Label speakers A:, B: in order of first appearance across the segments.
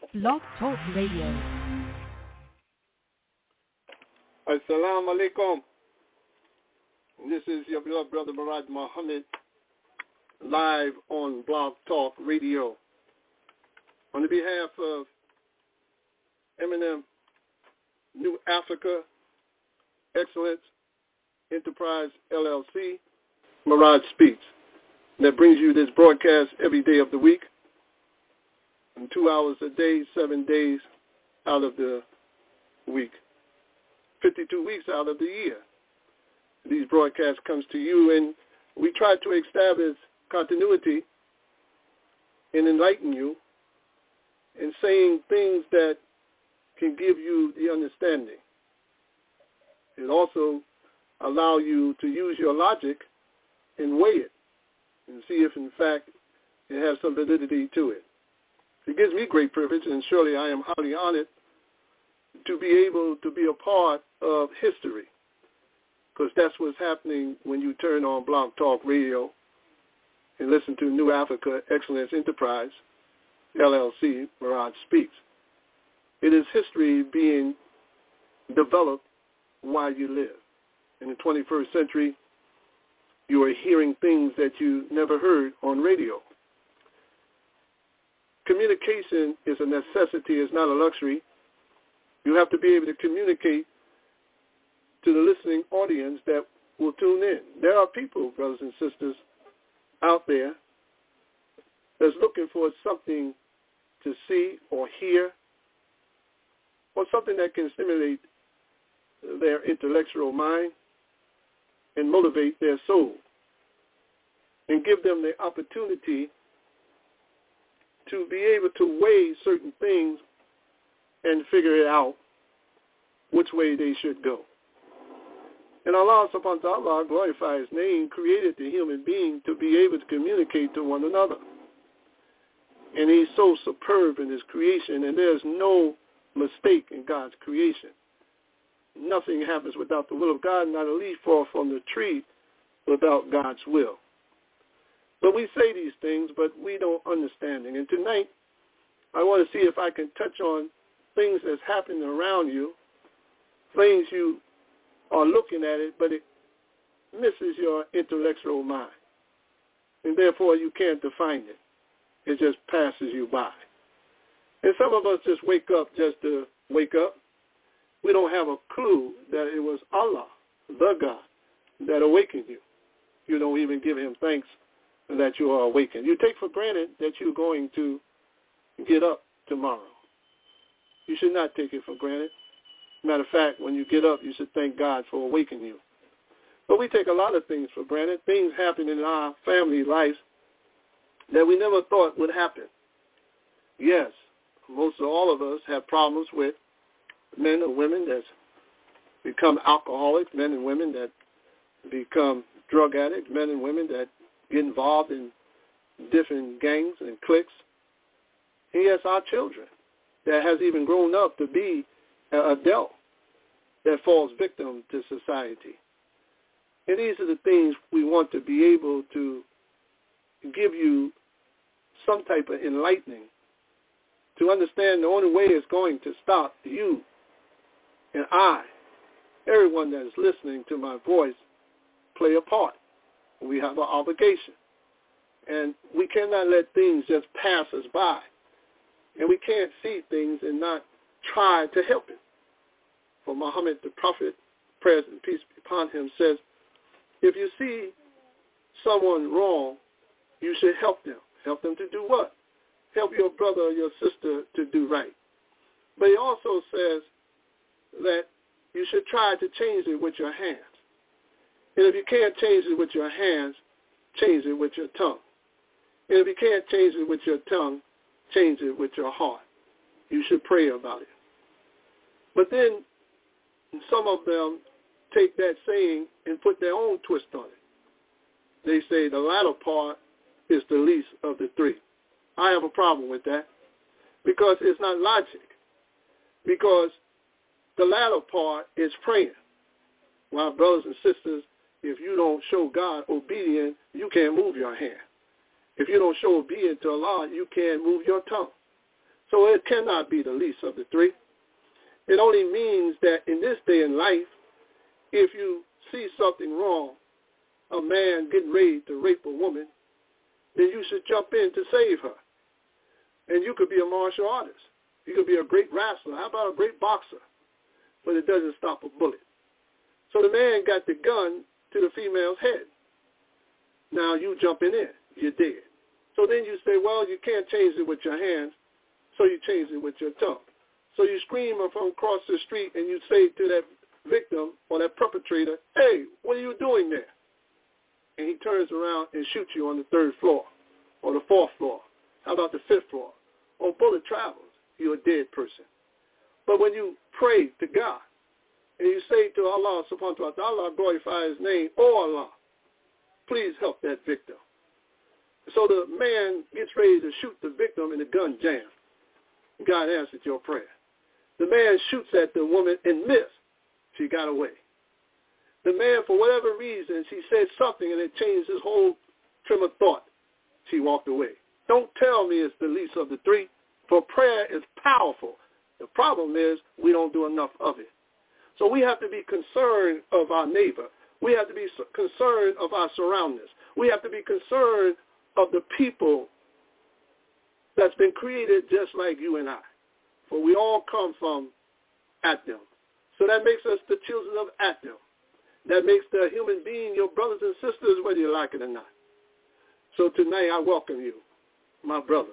A: Blog Talk Radio.
B: Assalamu alaikum. This is your beloved brother Murad Muhammad, live on Blog Talk Radio. On the behalf of Eminem, New Africa, Excellence, Enterprise, LLC, Murad Speaks. That brings you this broadcast every day of the week, and 2 hours a day, 7 days out of the week, 52 weeks out of the year. These broadcasts comes to you, and we try to establish continuity and enlighten you in saying things that can give you the understanding. It also allow you to use your logic and weigh it and see if, in fact, it has some validity to it. It gives me great privilege, and surely I am highly honored to be able to be a part of history, because that's what's happening when you turn on Blog Talk Radio and listen to New Africa Excellence Enterprise, LLC, Murad Speaks. It is history being developed while you live. In the 21st century, you are hearing things that you never heard on radio. Communication is a necessity, it's not a luxury. You have to be able to communicate to the listening audience that will tune in. There are people, brothers and sisters, out there that's looking for something to see or hear, or something that can stimulate their intellectual mind and motivate their soul and give them the opportunity to be able to weigh certain things and figure it out which way they should go. And Allah subhanahu wa ta'ala, glorify His name, created the human being to be able to communicate to one another. And He's so superb in His creation, and there's no mistake in God's creation. Nothing happens without the will of God, not a leaf falls from the tree without God's will. But we say these things, but we don't understand it. And tonight, I want to see if I can touch on things that's happening around you, things you are looking at it, but it misses your intellectual mind. And therefore, you can't define it. It just passes you by. And some of us just wake up just to wake up. We don't have a clue that it was Allah, the God, that awakened you. You don't even give Him thanks that you are awakened. You take for granted that you're going to get up tomorrow. You should not take it for granted. Matter of fact, when you get up, you should thank God for awakening you. But we take a lot of things for granted. Things happen in our family life that we never thought would happen. Yes, most of all of us have problems with men or women that become alcoholics, men and women that become drug addicts, men and women that get involved in different gangs and cliques. And yes, our children that has even grown up to be an adult that falls victim to society. And these are the things we want to be able to give you some type of enlightening to understand the only way it's going to stop you and I, everyone that is listening to my voice, play a part. We have an obligation. And we cannot let things just pass us by. And we can't see things and not try to help it. For Muhammad, the Prophet, praise and peace be upon him, says, if you see someone wrong, you should help them. Help them to do what? Help your brother or your sister to do right. But he also says that you should try to change it with your hands. And if you can't change it with your hands, change it with your tongue. And if you can't change it with your tongue, change it with your heart. You should pray about it. But then some of them take that saying and put their own twist on it. They say the latter part is the least of the three. I have a problem with that because it's not logic. Because the latter part is praying. While brothers and sisters, if you don't show God obedience, you can't move your hand. If you don't show obedience to Allah, you can't move your tongue. So prayer cannot be the least of the three. It only means that in this day in life, if you see something wrong, a man getting ready to rape a woman, then you should jump in to save her. And you could be a martial artist. You could be a great wrestler. How about a great boxer? But it doesn't stop a bullet. So the man got the gun to the female's head. Now you jumping in. You're dead. So then you say, well, you can't change it with your hands, so you change it with your tongue. So you scream from across the street and you say to that victim or that perpetrator, hey, what are you doing there? And he turns around and shoots you on the 3rd floor or the 4th floor. How about the 5th floor? Or bullet travels, you're a dead person. But when you pray to God and you say to Allah subhanahu wa ta'ala, glorify his name, oh Allah, please help that victim. So the man gets ready to shoot the victim and the gun jams. God answered your prayer. The man shoots at the woman and missed. She got away. The man, for whatever reason, she said something and it changed his whole trim of thought. She walked away. Don't tell me it's the least of the three, for prayer is powerful. The problem is we don't do enough of it. So we have to be concerned of our neighbor. We have to be concerned of our surroundings. We have to be concerned of the people that's been created just like you and I. For we all come from Adam. So that makes us the children of Adam. That makes the human being your brothers and sisters, whether you like it or not. So tonight I welcome you, my brother,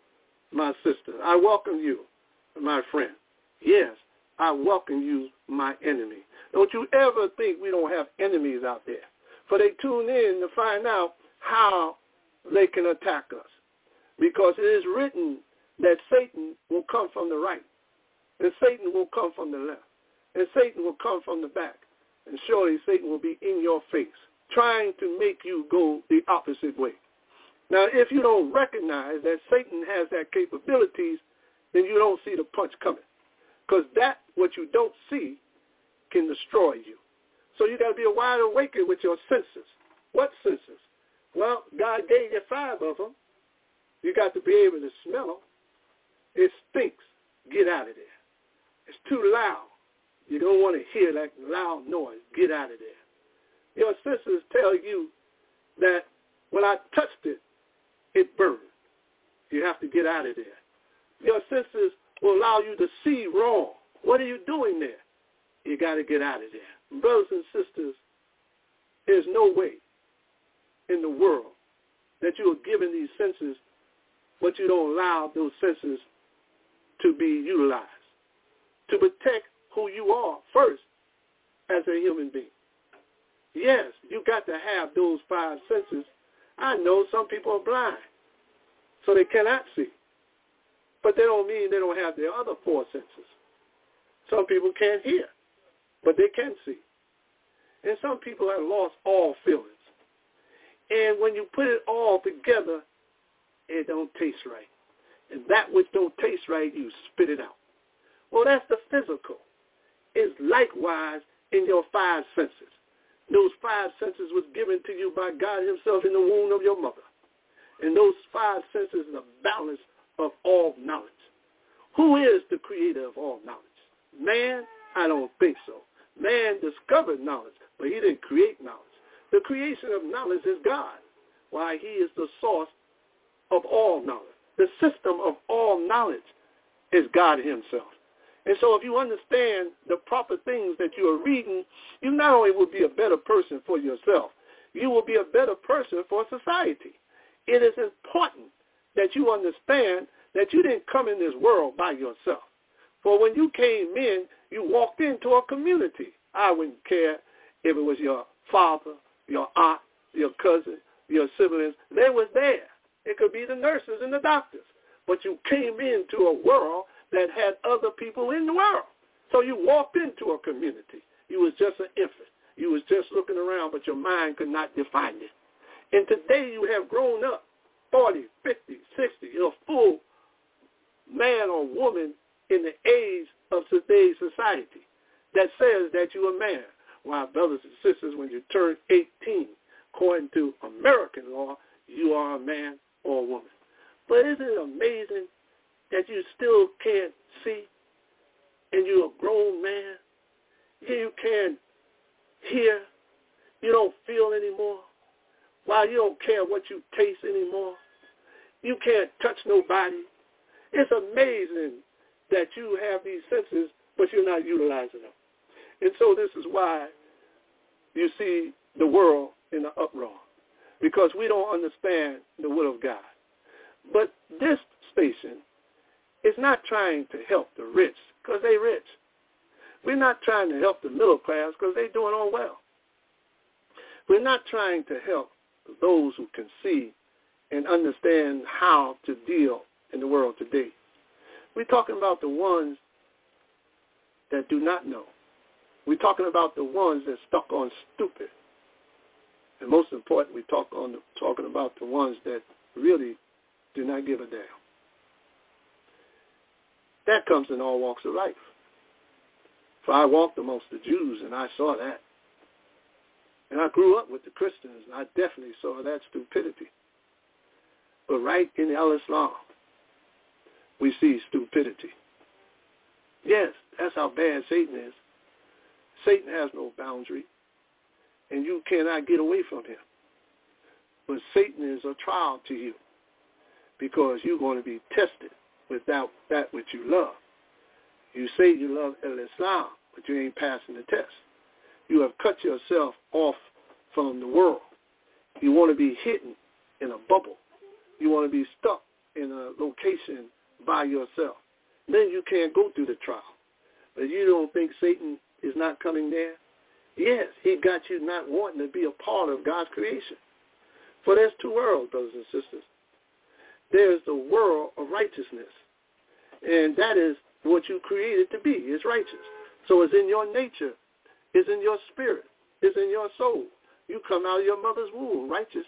B: my sister. I welcome you, my friend. Yes, I welcome you, my enemy. Don't you ever think we don't have enemies out there. For they tune in to find out how they can attack us. Because it is written that Satan will come from the right, and Satan will come from the left, and Satan will come from the back. And surely Satan will be in your face, trying to make you go the opposite way. Now, if you don't recognize that Satan has that capabilities, then you don't see the punch coming. Because that, what you don't see, can destroy you. So you got to be wide awake with your senses. What senses? Well, God gave you 5 of them. You got to be able to smell them. It stinks. Get out of there. It's too loud. You don't want to hear that loud noise. Get out of there. Your senses tell you that when I touched it, it burned. You have to get out of there. Your senses will allow you to see wrong. What are you doing there? You got to get out of there. Brothers and sisters, there's no way in the world that you are given these senses, but you don't allow those senses to be utilized to protect who you are first as a human being. Yes, you got to have those 5 senses. I know some people are blind, so they cannot see. But that don't mean they don't have their other 4 senses. Some people can't hear, but they can see. And some people have lost all feelings. And when you put it all together, it don't taste right. And that which don't taste right, you spit it out. Well, that's the physical. It's likewise in your 5 senses. Those 5 senses was given to you by God himself in the womb of your mother. And those 5 senses are the balance of all knowledge. Who is the creator of all knowledge? Man? I don't think so. Man discovered knowledge, but he didn't create knowledge. The creation of knowledge is God. Why? He is the source of all knowledge. The system of all knowledge is God himself. And so if you understand the proper things that you are reading, you not only will be a better person for yourself, you will be a better person for society. It is important that you understand that you didn't come in this world by yourself. For when you came in, you walked into a community. I wouldn't care if it was your father, your aunt, your cousin, your siblings. They was there. It could be the nurses and the doctors. But you came into a world that had other people in the world. So you walked into a community. You was just an infant. You was just looking around, but your mind could not define it. And today you have grown up, 40, 50, 60. You're a full man or woman in the age of today's society that says that you're a man. While brothers and sisters, when you turn 18, according to American law, you are a man or a woman. But isn't it amazing that you still can't see, and you're a grown man. You can't hear. You don't feel anymore. While you don't care what you taste anymore. You can't touch nobody. It's amazing that you have these senses, but you're not utilizing them. And so this is why you see the world in an uproar, because we don't understand the will of God. But this station is not trying to help the rich because they're rich. We're not trying to help the middle class because they're doing all well. We're not trying to help those who can see and understand how to deal in the world today. We're talking about the ones that do not know. We're talking about the ones that stuck on stupid. And most important, we're talking about the ones that really do not give a damn. That comes in all walks of life. For I walked amongst the Jews, and I saw that. And I grew up with the Christians, and I definitely saw that stupidity. But right in Al-Islam, we see stupidity. Yes, that's how bad Satan is. Satan has no boundary, and you cannot get away from him. But Satan is a trial to you because you're going to be tested without that which you love. You say you love Al-Islam, but you ain't passing the test. You have cut yourself off from the world. You want to be hidden in a bubble. You want to be stuck in a location by yourself. Then you can't go through the trial. But you don't think Satan is not coming there? Yes, he got you not wanting to be a part of God's creation. For there's two worlds, brothers and sisters. There's the world of righteousness, and that is what you created to be, is righteous. So it's in your nature, it's in your spirit, it's in your soul. You come out of your mother's womb righteous.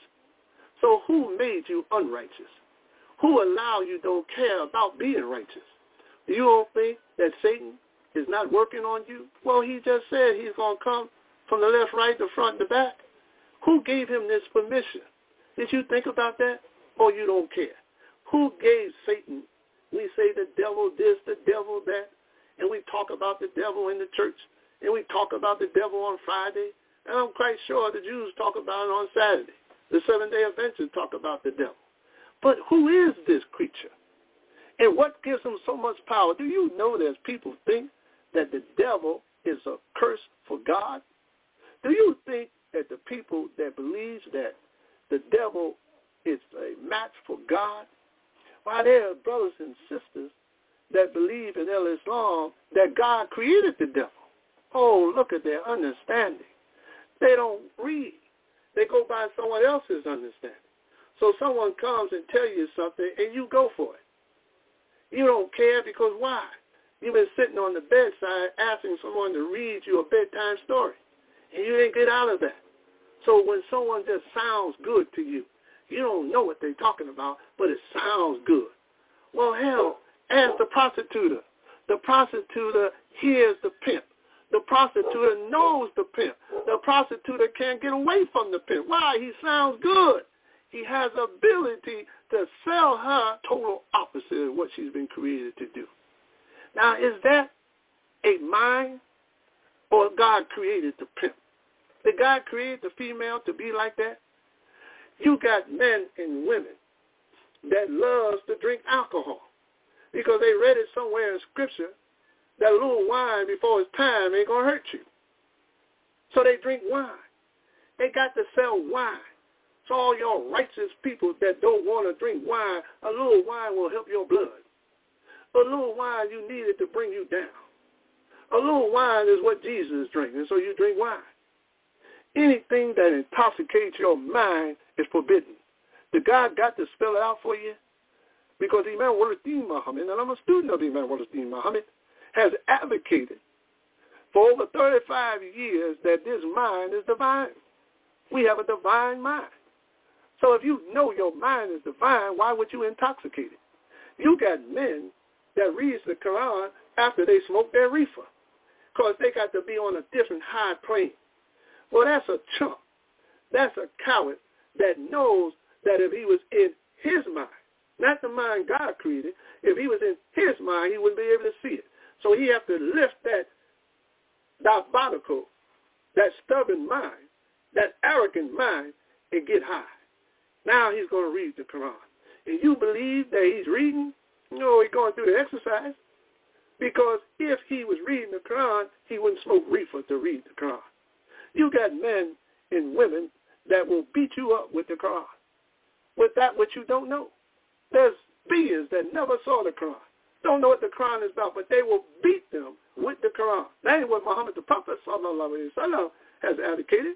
B: So who made you unrighteous? Who allowed you don't care about being righteous? You don't think that Satan is not working on you? Well, he just said he's going to come from the left, right, the front, the back. Who gave him this permission? Did you think about that? Or you don't care? Who gave Satan? We say the devil this, the devil that, and we talk about the devil in the church, and we talk about the devil on Friday, and I'm quite sure the Jews talk about it on Saturday. The Seventh-day Adventists talk about the devil. But who is this creature? And what gives him so much power? Do you know there's people think that the devil is a curse for God? Do you think that the people that believe that the devil is a match for God? Why, there are brothers and sisters that believe in Islam that God created the devil. Oh, look at their understanding. They don't read. They go by someone else's understanding. So someone comes and tells you something, and you go for it. You don't care because why? You've been sitting on the bedside asking someone to read you a bedtime story, and you didn't get out of that. So when someone just sounds good to you, you don't know what they're talking about, but it sounds good. Well, hell, ask the prostitute. The prostitute hears the pimp. The prostitute knows the pimp. The prostitute can't get away from the pimp. Why? He sounds good. He has the ability to sell her total opposite of what she's been created to do. Now, is that a mind, or God created the pimp? Did God create the female to be like that? You got men and women that loves to drink alcohol because they read it somewhere in Scripture that a little wine before it's time ain't going to hurt you. So they drink wine. They got to sell wine. So all y'all righteous people that don't want to drink wine, a little wine will help your blood. A little wine you need it to bring you down. A little wine is what Jesus is drinking, so you drink wine. Anything that intoxicates your mind is forbidden. The God got to spell it out for you? Because Imam Waluddin Muhammad, and I'm a student of Imam Waluddin Muhammad, has advocated for over 35 years that this mind is divine. We have a divine mind. So if you know your mind is divine, why would you intoxicate it? You got men that read the Quran after they smoke their reefer because they got to be on a different high plane. Well, that's a chump. That's a coward that knows that if he was in his mind, not the mind God created. If he was in his mind, he wouldn't be able to see it. So he has to lift that diabolical, that stubborn mind, that arrogant mind, and get high. Now he's going to read the Quran. And you believe that he's reading? No, he's going through the exercise. Because if he was reading the Quran, he wouldn't smoke reefer to read the Quran. You got men and women that will beat you up with the Quran, with that which you don't know. There's beings that never saw the Quran, don't know what the Quran is about, but they will beat them with the Quran. That ain't what Muhammad the Prophet ﷺ has advocated.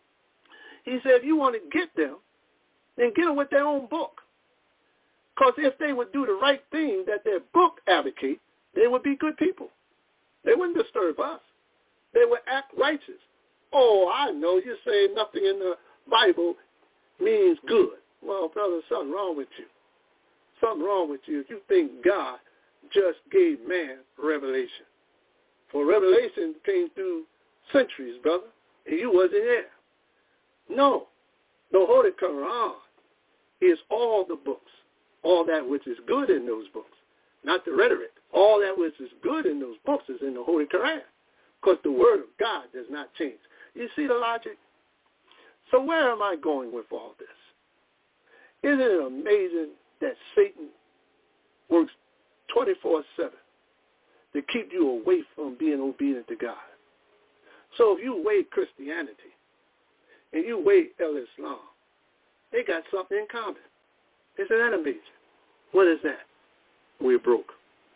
B: He said, if you want to get them, then get them with their own book. Because if they would do the right thing that their book advocates, they would be good people. They wouldn't disturb us. They would act righteous. Oh, I know you say nothing in the Bible means good. Well, brother, something wrong with you. Something wrong with you if you think God just gave man revelation. For revelation came through centuries, brother, and you wasn't there. No. The Holy Quran is all the books, all that which is good in those books, not the rhetoric. All that which is good in those books is in the Holy Quran, because the word of God does not change. You see the logic? So where am I going with all this? Isn't it amazing that Satan works 24/7 to keep you away from being obedient to God? So if you weigh Christianity and you weigh Islam, they got something in common. Isn't that amazing? What is that? We're broke.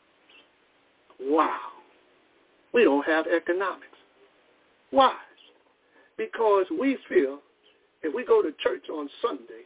B: Wow. We don't have economics. Why? Because we feel if we go to church on Sunday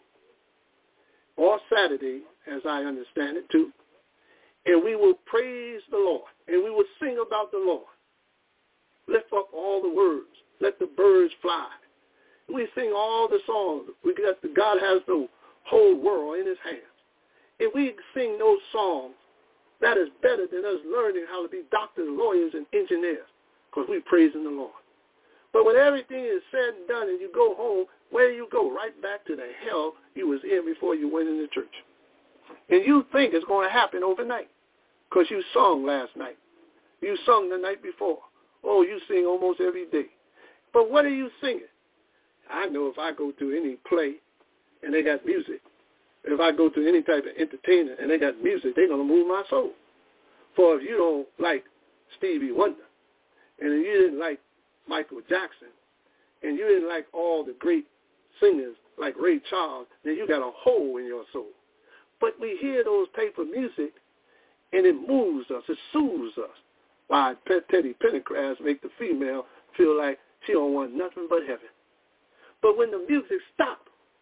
B: or Saturday, as I understand it too, and we will praise the Lord, and we will sing about the Lord, lift up all the words, let the birds fly. We sing all the songs. God has the whole world in his hands. If we sing those songs, that is better than us learning how to be doctors, lawyers, and engineers, because we're praising the Lord. But when everything is said and done and you go home, where do you go? Right back to the hell you was in before you went into church. And you think it's going to happen overnight because you sung last night. You sung the night before. Oh, you sing almost every day. But what are you singing? I know if I go to any play and they got music, if I go to any type of entertainment and they got music, they're going to move my soul. For if you don't like Stevie Wonder, and if you didn't like Michael Jackson, and you didn't like all the great singers like Ray Charles, then you got a hole in your soul. But we hear those type of music, and it moves us, it soothes us. Why Teddy Pendergrass make the female feel like she don't want nothing but heaven. But when the music stops,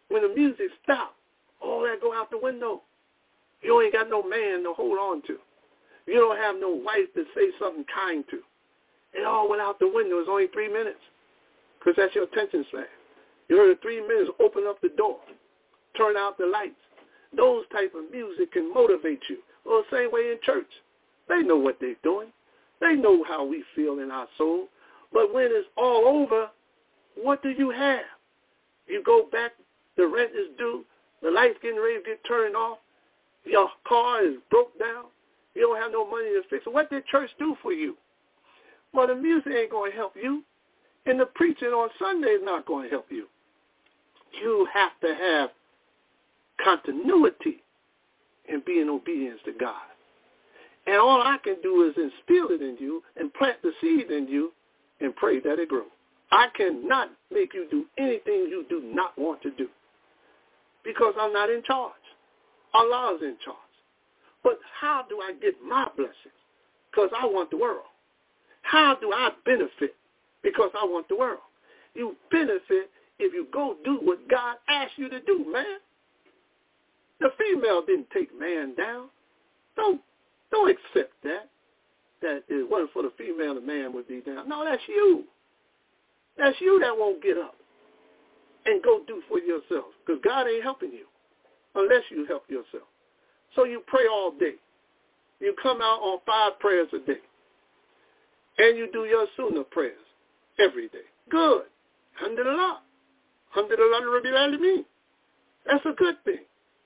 B: all that go out the window. You ain't got no man to hold on to. You don't have no wife to say something kind to. It all went out the window. It's only 3 minutes because that's your attention span. You heard 3 minutes, open up the door, turn out the lights. Those type of music can motivate you. Well, the same way in church. They know what they're doing. They know how we feel in our soul. But when it's all over, what do you have? You go back, the rent is due, the lights getting ready to get turned off, your car is broke down, you don't have no money to fix it. What did church do for you? Well, the music ain't going to help you, and the preaching on Sunday is not going to help you. You have to have continuity in being obedience to God. And all I can do is instill it in you and plant the seed in you and pray that it grows. I cannot make you do anything you do not want to do because I'm not in charge. Allah is in charge. But how do I get my blessings? Because I want the world. How do I benefit? Because I want the world. You benefit if you go do what God asked you to do, man. The female didn't take man down. Don't accept that if it wasn't for the female, the man would be down. No, that's you. That's you that won't get up and go do for yourself because God ain't helping you unless you help yourself. So you pray all day. You come out on 5 prayers a day. And you do your sunnah prayers every day. Good. Alhamdulillah. Alhamdulillah Rabbil Alameen. That's a good thing.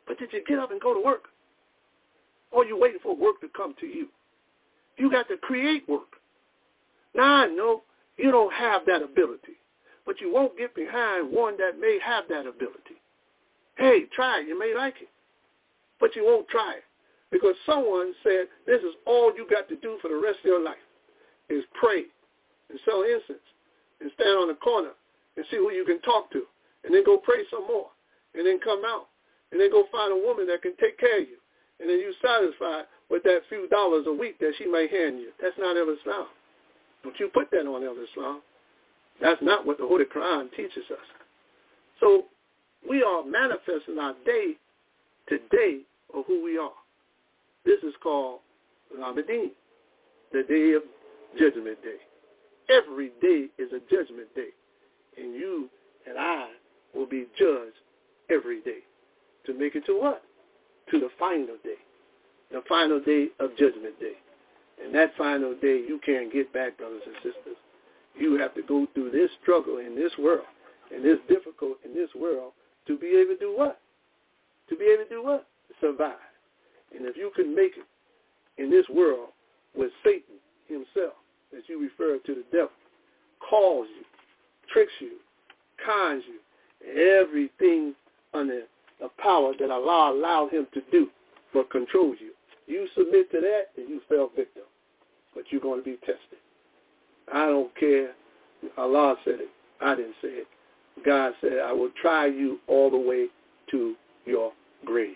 B: But did you get up and go to work? Or you waiting for work to come to you? You got to create work. Now I know you don't have that ability, but you won't get behind one that may have that ability. Hey, try it. You may like it, but you won't try it because someone said this is all you got to do for the rest of your life is pray and sell incense and stand on the corner and see who you can talk to and then go pray some more and then come out and then go find a woman that can take care of you and then you satisfied with that few dollars a week that she may hand you. That's not Islam. Don't you put that on Islam. That's not what the Holy Quran teaches us. So we are manifesting our day today of who we are. This is called Ramadan, the day of Judgment Day. Every day is a judgment day, and you and I will be judged every day to make it to what? To the final day, the final day of Judgment Day. And that final day, you can't get back, brothers and sisters. You have to go through this struggle in this world, and this difficult in this world to be able to do what? To be able to do what? Survive. And if you can make it in this world with Satan himself, as you refer to the devil, calls you, tricks you, cons you, everything under the power that Allah allowed him to do but controls you. You submit to that and you fell victim. But you're going to be tested. I don't care. Allah said it. I didn't say it. God said, I will try you all the way to your grave.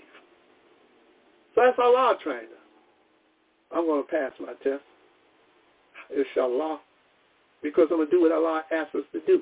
B: So that's Allah trying us. I'm going to pass my test, inshallah, because I'm going to do what Allah asks us to do.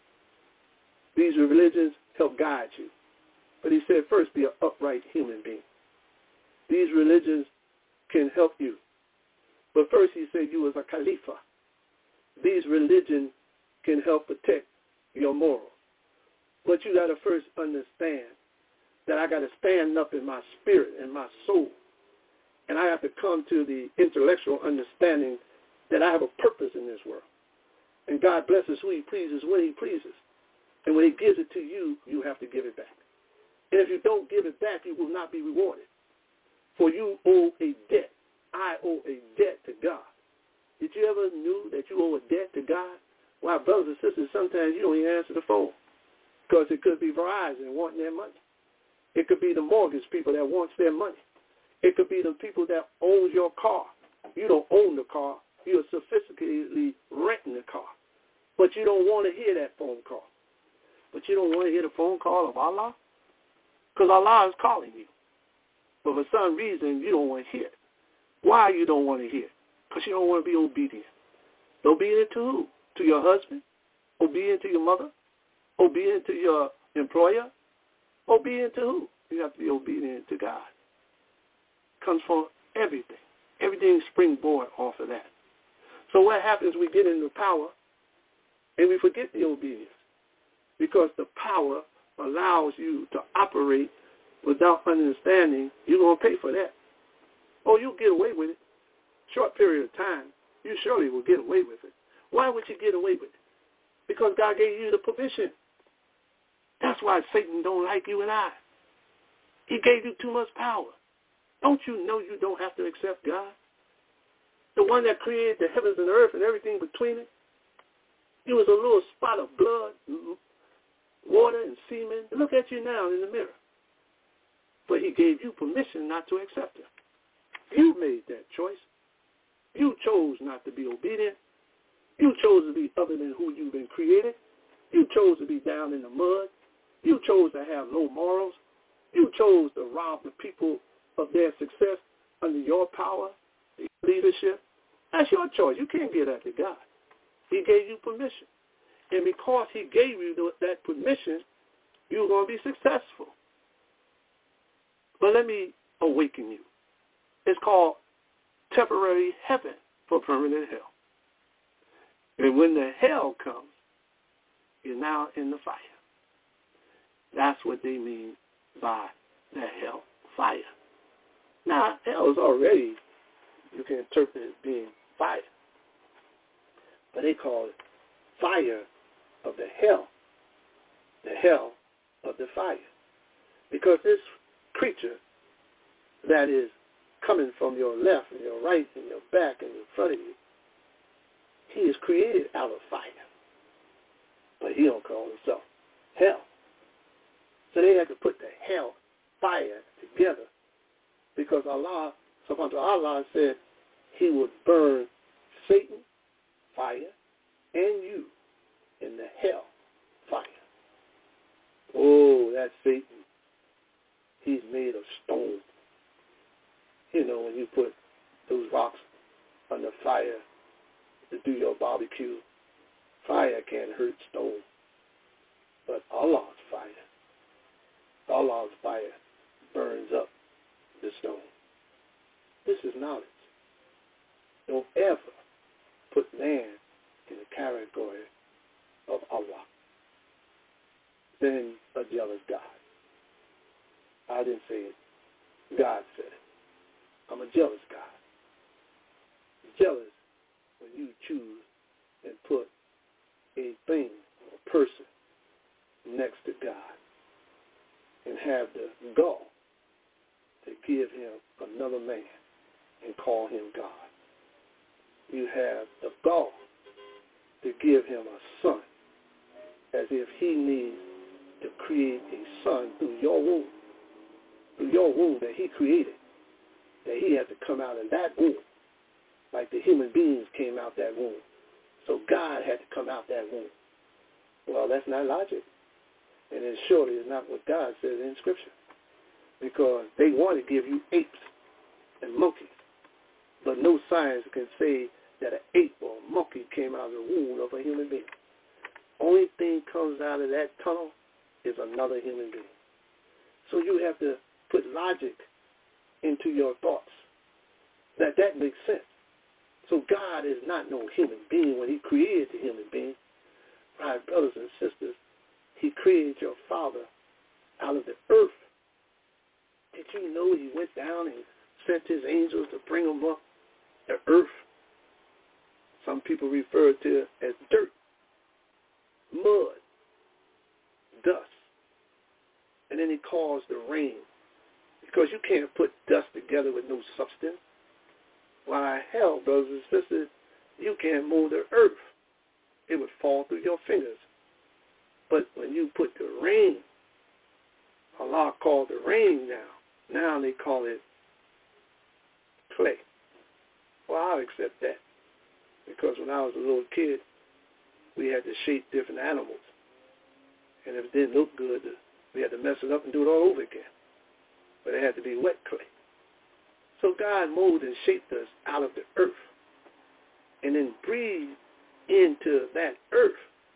B: These religions help guide you. But he said, first, be an upright human being. These religions can help you. But first, he said, you as a Khalifa. These religions can help protect your morals. But you got to first understand that I got to stand up in my spirit and my soul. And I have to come to the intellectual understanding that I have a purpose in this world. And God blesses who he pleases when he pleases. And when he gives it to you, you have to give it back. And if you don't give it back, you will not be rewarded. For you owe a debt. I owe a debt to God. Did you ever knew that you owe a debt to God? Why, brothers and sisters, sometimes you don't even answer the phone because it could be Verizon wanting their money. It could be the mortgage people that wants their money. It could be the people that owns your car. You don't own the car. You're sophisticatedly renting the car. But you don't want to hear that phone call. But you don't want to hear the phone call of Allah? Because Allah is calling you. But for some reason, you don't want to hear it. Why you don't want to hear it? Because you don't want to be obedient. Obedient to who? To your husband? Obedient to your mother? Obedient to your employer? Obedient to who? You have to be obedient to God. Comes from everything. Everything springboard off of that. So what happens, we get into power and we forget the obedience because the power allows you to operate without understanding. You're going to pay for that. Oh, you'll get away with it. Short period of time, you surely will get away with it. Why would you get away with it? Because God gave you the permission. That's why Satan don't like you and I. He gave you too much power. Don't you know you don't have to accept God? The one that created the heavens and the earth and everything between it. He was a little spot of blood, water, and semen. Look at you now in the mirror. But he gave you permission not to accept him. You made that choice. You chose not to be obedient. You chose to be other than who you've been created. You chose to be down in the mud. You chose to have low morals. You chose to rob the people of their success under your power, your leadership. That's your choice. You can't give that to God. He gave you permission. And because he gave you that permission, you're going to be successful. But let me awaken you. It's called temporary heaven for permanent hell. And when the hell comes, you're now in the fire. That's what they mean by the hell fire. Now, hell is already, you can interpret it as being fire. But they call it fire of the hell of the fire. Because this creature that is coming from your left and your right and your back and in front of you, he is created out of fire. But he don't call himself hell. So they had to put the hell fire together because Allah, subhanahu wa ta'ala, said he would burn Satan, fire, and you in the hell fire. Oh, that's Satan. He's made of stone. You know, when you put those rocks under fire to do your barbecue, fire can't hurt stone. But Allah's fire burns up the stone. This is knowledge. Don't ever put man in the category of Allah. Then a jealous God. I didn't say it. God said it. I'm a jealous God. Jealous when you choose and put a thing or a person next to God and have the gall to give him another man and call him God. You have the gall to give him a son as if he needs to create a son through your womb that he created, that he had to come out of that womb like the human beings came out that womb. So God had to come out that womb. Well, that's not logic. And it surely is not what God says in Scripture. Because they want to give you apes and monkeys. But no science can say that an ape or a monkey came out of the womb of a human being. Only thing comes out of that tunnel is another human being. So you have to put logic into your thoughts. That makes sense. So God is not no human being when he created the human being. Right, brothers and sisters, he created your father out of the earth. Did you know he went down and sent his angels to bring him up the earth? Some people refer to it as dirt, mud, dust. And then he caused the rain. Because you can't put dust together with no substance. Why, hell, brothers and sisters, you can't move the earth. It would fall through your fingers. But when you put the rain, Allah called the rain now. Now they call it clay. Well, I'll accept that. Because when I was a little kid, we had to shape different animals. And if it didn't look good, we had to mess it up and do it all over again. But it had to be wet clay. So God molded and shaped us out of the earth and then breathed into that earth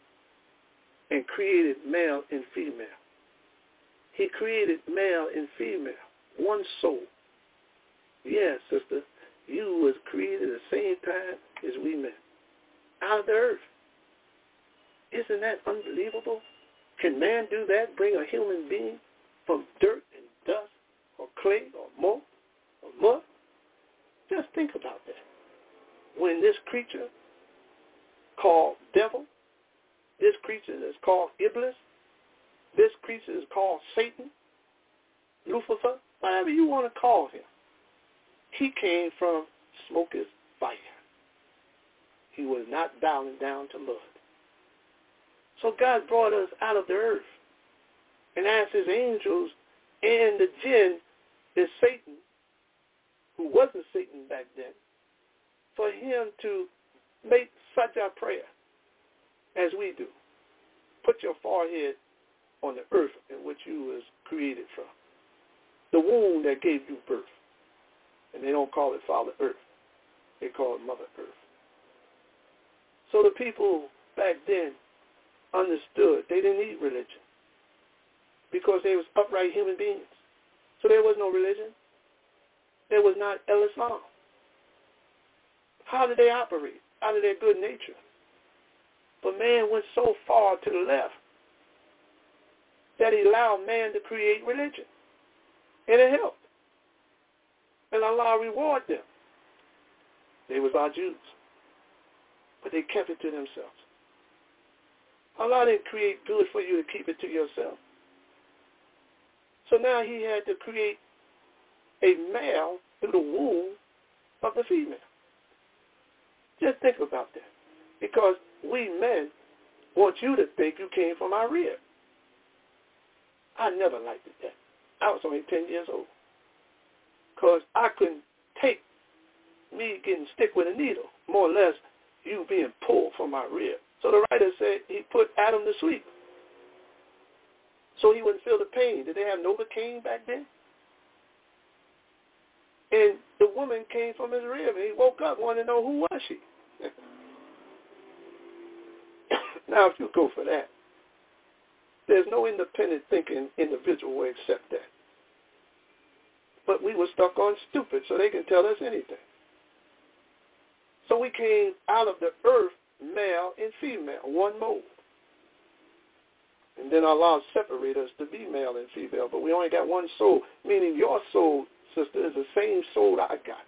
B: and created male and female. He created male and female, one soul. Yes, sister, you was created at the same time as we met, out of the earth. Isn't that unbelievable? Can man do that, bring a human being from dirt and dust or clay or mold or mud? Just think about that. When this creature called devil, this creature is called Iblis, this creature is called Satan, Lucifer, whatever you want to call him, he came from smoker's fire. He was not bowing down to mud. So God brought us out of the earth and asked his angels and the jinn, is Satan, who wasn't Satan back then, for him to make such a prayer as we do. Put your forehead on the earth in which you was created from, the womb that gave you birth. And they don't call it Father Earth. They call it Mother Earth. So the people back then understood they didn't need religion because they was upright human beings. So there was no religion. There was not Islam. How did they operate? Out of their good nature. But man went so far to the left that he allowed man to create religion. And it helped. And Allah rewarded them. They was our Jews. But they kept it to themselves. Allah didn't create good for you to keep it to yourself. So now he had to create a male through the womb of the female. Just think about that. Because we men want you to think you came from our rib. I never liked it that. I was only 10 years old. Because I couldn't take me getting stick with a needle, more or less you being pulled from my rib. So the writer said he put Adam to sleep so he wouldn't feel the pain. Did they have Novocaine back then? And the woman came from his rib, and he woke up wanting to know who was she. Now, if you go for that, there's no independent thinking individual will accept that. But we were stuck on stupid, so they can tell us anything. So we came out of the earth, male and female, one mold. And then Allah separated us to be male and female, but we only got one soul, meaning your soul, sister, is the same soul I got.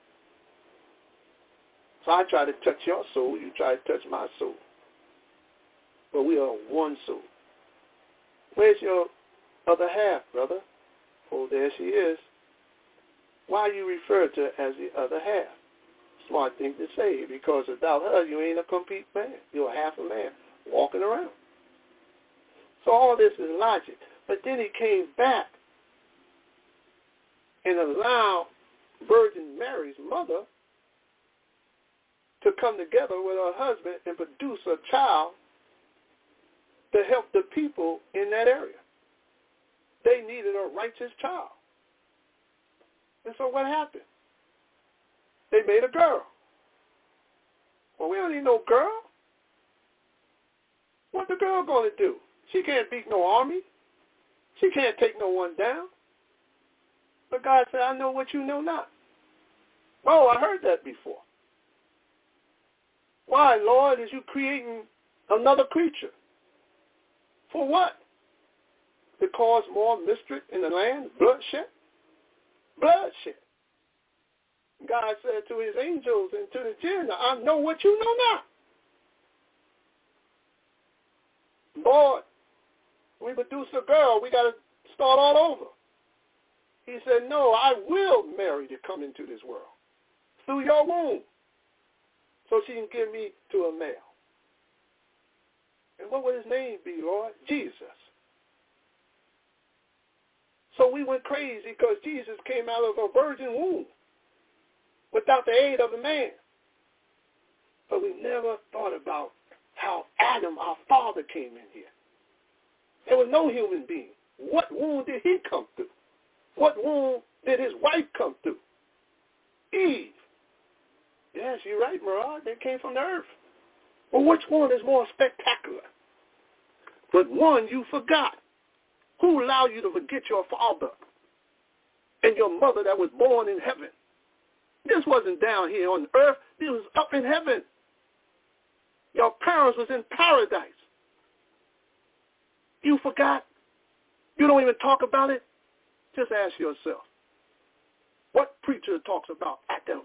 B: So I try to touch your soul, you try to touch my soul. But we are one soul. Where's your other half, brother? Oh, there she is. Why you refer to her as the other half? Smart thing to say, because without her, you ain't a complete man. You're half a man walking around. So all this is logic. But then he came back and allowed Virgin Mary's mother to come together with her husband and produce a child to help the people in that area. They needed a righteous child. And so what happened? They made a girl. Well, we don't need no girl. What the girl going to do? She can't beat no army. She can't take no one down. But God said, I know what you know not. Oh, I heard that before. Why, Lord, is you creating another creature? For what? To cause more mischief in the land? Bloodshed? Bloodshed. God said to his angels and to the jinn, I know what you know not. Lord, we produce a girl. We got to start all over. He said, no, I will Mary to come into this world through your womb so she can give me to a male. And what would his name be, Lord? Jesus. So we went crazy because Jesus came out of a virgin womb without the aid of a man. But we never thought about how Adam, our father, came in here. There was no human being. What womb did he come through? What womb did his wife come through? Eve. Yes, you're right, Murad. They came from the earth. Well, which one is more spectacular? But one you forgot. Who allowed you to forget your father and your mother that was born in heaven? This wasn't down here on earth. This was up in heaven. Your parents was in paradise. You forgot? You don't even talk about it? Just ask yourself, what preacher talks about Adam?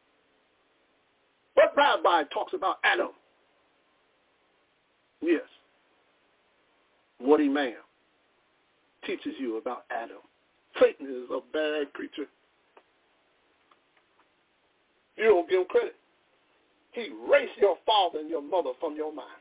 B: What rabbi talks about Adam? Yes. What imam teaches you about Adam? Satan is a bad creature. You don't give him credit. He erased your father and your mother from your mind.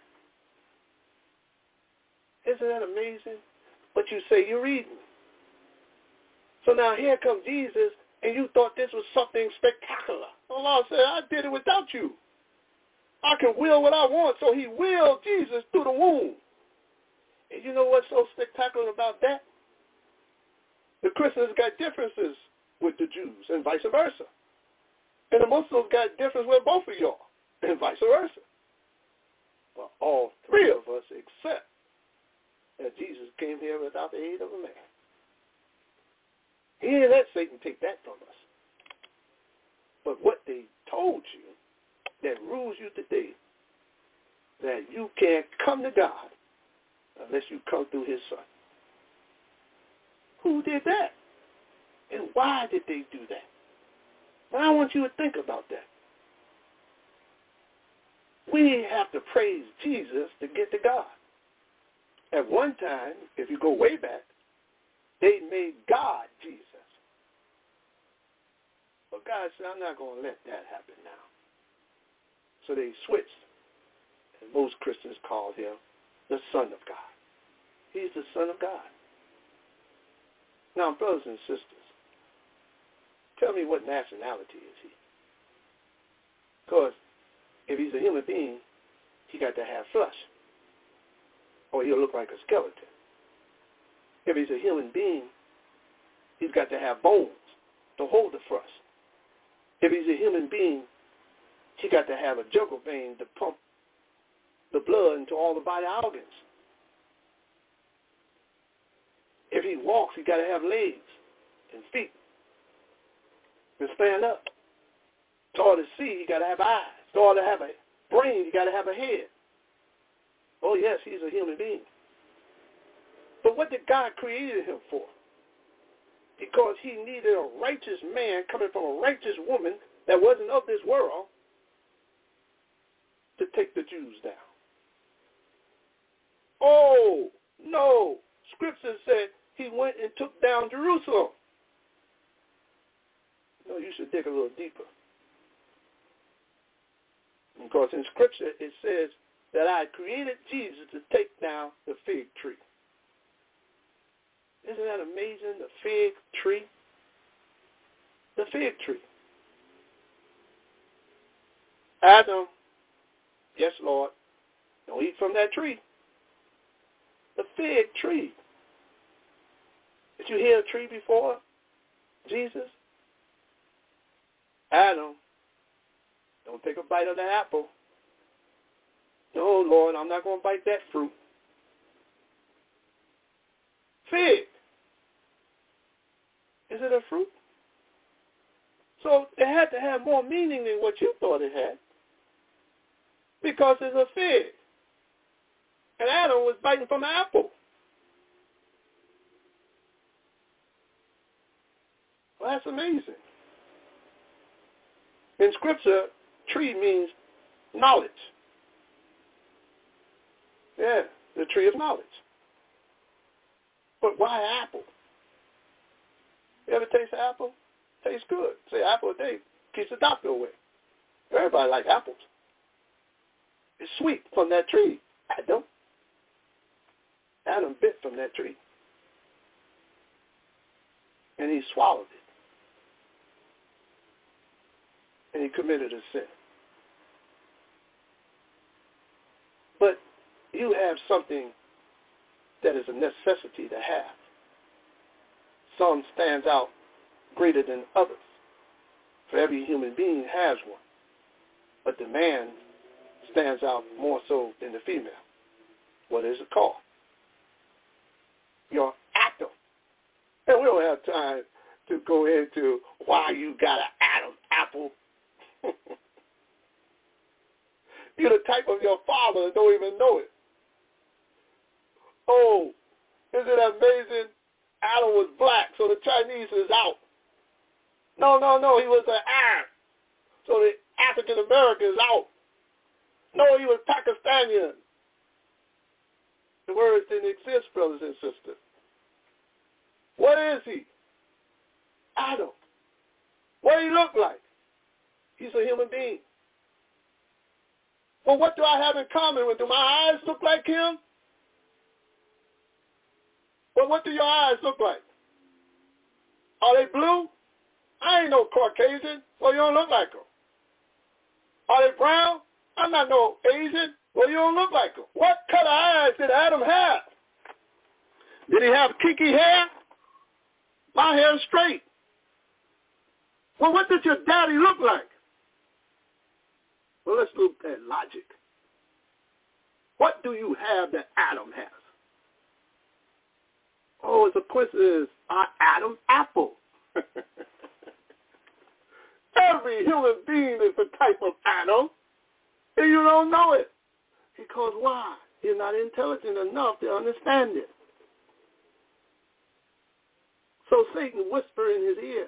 B: Isn't that amazing? But you say you're reading. So now here comes Jesus, and you thought this was something spectacular. Allah said, I did it without you. I can will what I want. So he willed Jesus through the womb. And you know what's so spectacular about that? The Christians got differences with the Jews and vice versa. And the Muslims got difference with both of y'all and vice versa. But all three of us accept that Jesus came here without the aid of a man. He didn't let Satan take that from us. But what they told you that rules you today, that you can't come to God unless you come through his son. Who did that? And why did they do that? Well, I want you to think about that. We have to praise Jesus to get to God. At one time, if you go way back, They made God Jesus. But God said, I'm not going to let that happen now. So they switched. And most Christians call him the Son of God. He's the Son of God. Now, brothers and sisters, tell me what nationality is he? Because if he's a human being, he got to have flesh, or he'll look like a skeleton. If he's a human being, he's got to have bones to hold the flesh. If he's a human being, he got to have a jugular vein to pump the blood into all the body organs. If he walks, he got to have legs and feet and stand up. In order to see, he got to have eyes. In order to have a brain, he got to have a head. Oh, yes, he's a human being. But what did God create him for? Because he needed a righteous man coming from a righteous woman that wasn't of this world to take the Jews down. Oh, no. Scripture said he went and took down Jerusalem. No, you should dig a little deeper. Because in Scripture it says that I created Jesus to take down the fig tree. Isn't that amazing? The fig tree. The fig tree. Adam, yes, Lord, don't eat from that tree. The fig tree. Did you hear a tree before Jesus? Adam, don't take a bite of that apple. No, Lord, I'm not going to bite that fruit. Fig. Is it a fruit? So it had to have more meaning than what you thought it had. Because it's a fig. And Adam was biting from an apple. Well, that's amazing. In Scripture, tree means knowledge. Yeah, the tree of knowledge. But why apple? You ever taste an apple? Tastes good. Say apple a day keeps the doctor away. Everybody likes apples. It's sweet from that tree. Adam bit from that tree. And he swallowed it. And he committed a sin. But you have something that is a necessity to have. Some stands out greater than others. For every human being has one. But the man stands out more so than the female. What is it called? Your atom. And we don't have time to go into why you got an atom apple. You're the type of your father and don't even know it. Oh, isn't it amazing? Adam was black, so the Chinese is out. No, he was an Arab, so the African American is out. No, he was Pakistani. The words didn't exist, brothers and sisters. What is he? Adam. What do he look like? He's a human being. Well, what do I have in common with him? My eyes look like him? Well, what do your eyes look like? Are they blue? I ain't no Caucasian, so you don't look like them. Are they brown? I'm not no Asian, well, you don't look like them. What color eyes did Adam have? Did he have kinky hair? My hair is straight. Well, what did your daddy look like? Well, let's look at logic. What do you have that Adam has? Oh, it's a coincidence. Adam apple. Every human being is a type of Adam, and you don't know it. Because why? You're not intelligent enough to understand it. So Satan whispered in his ear.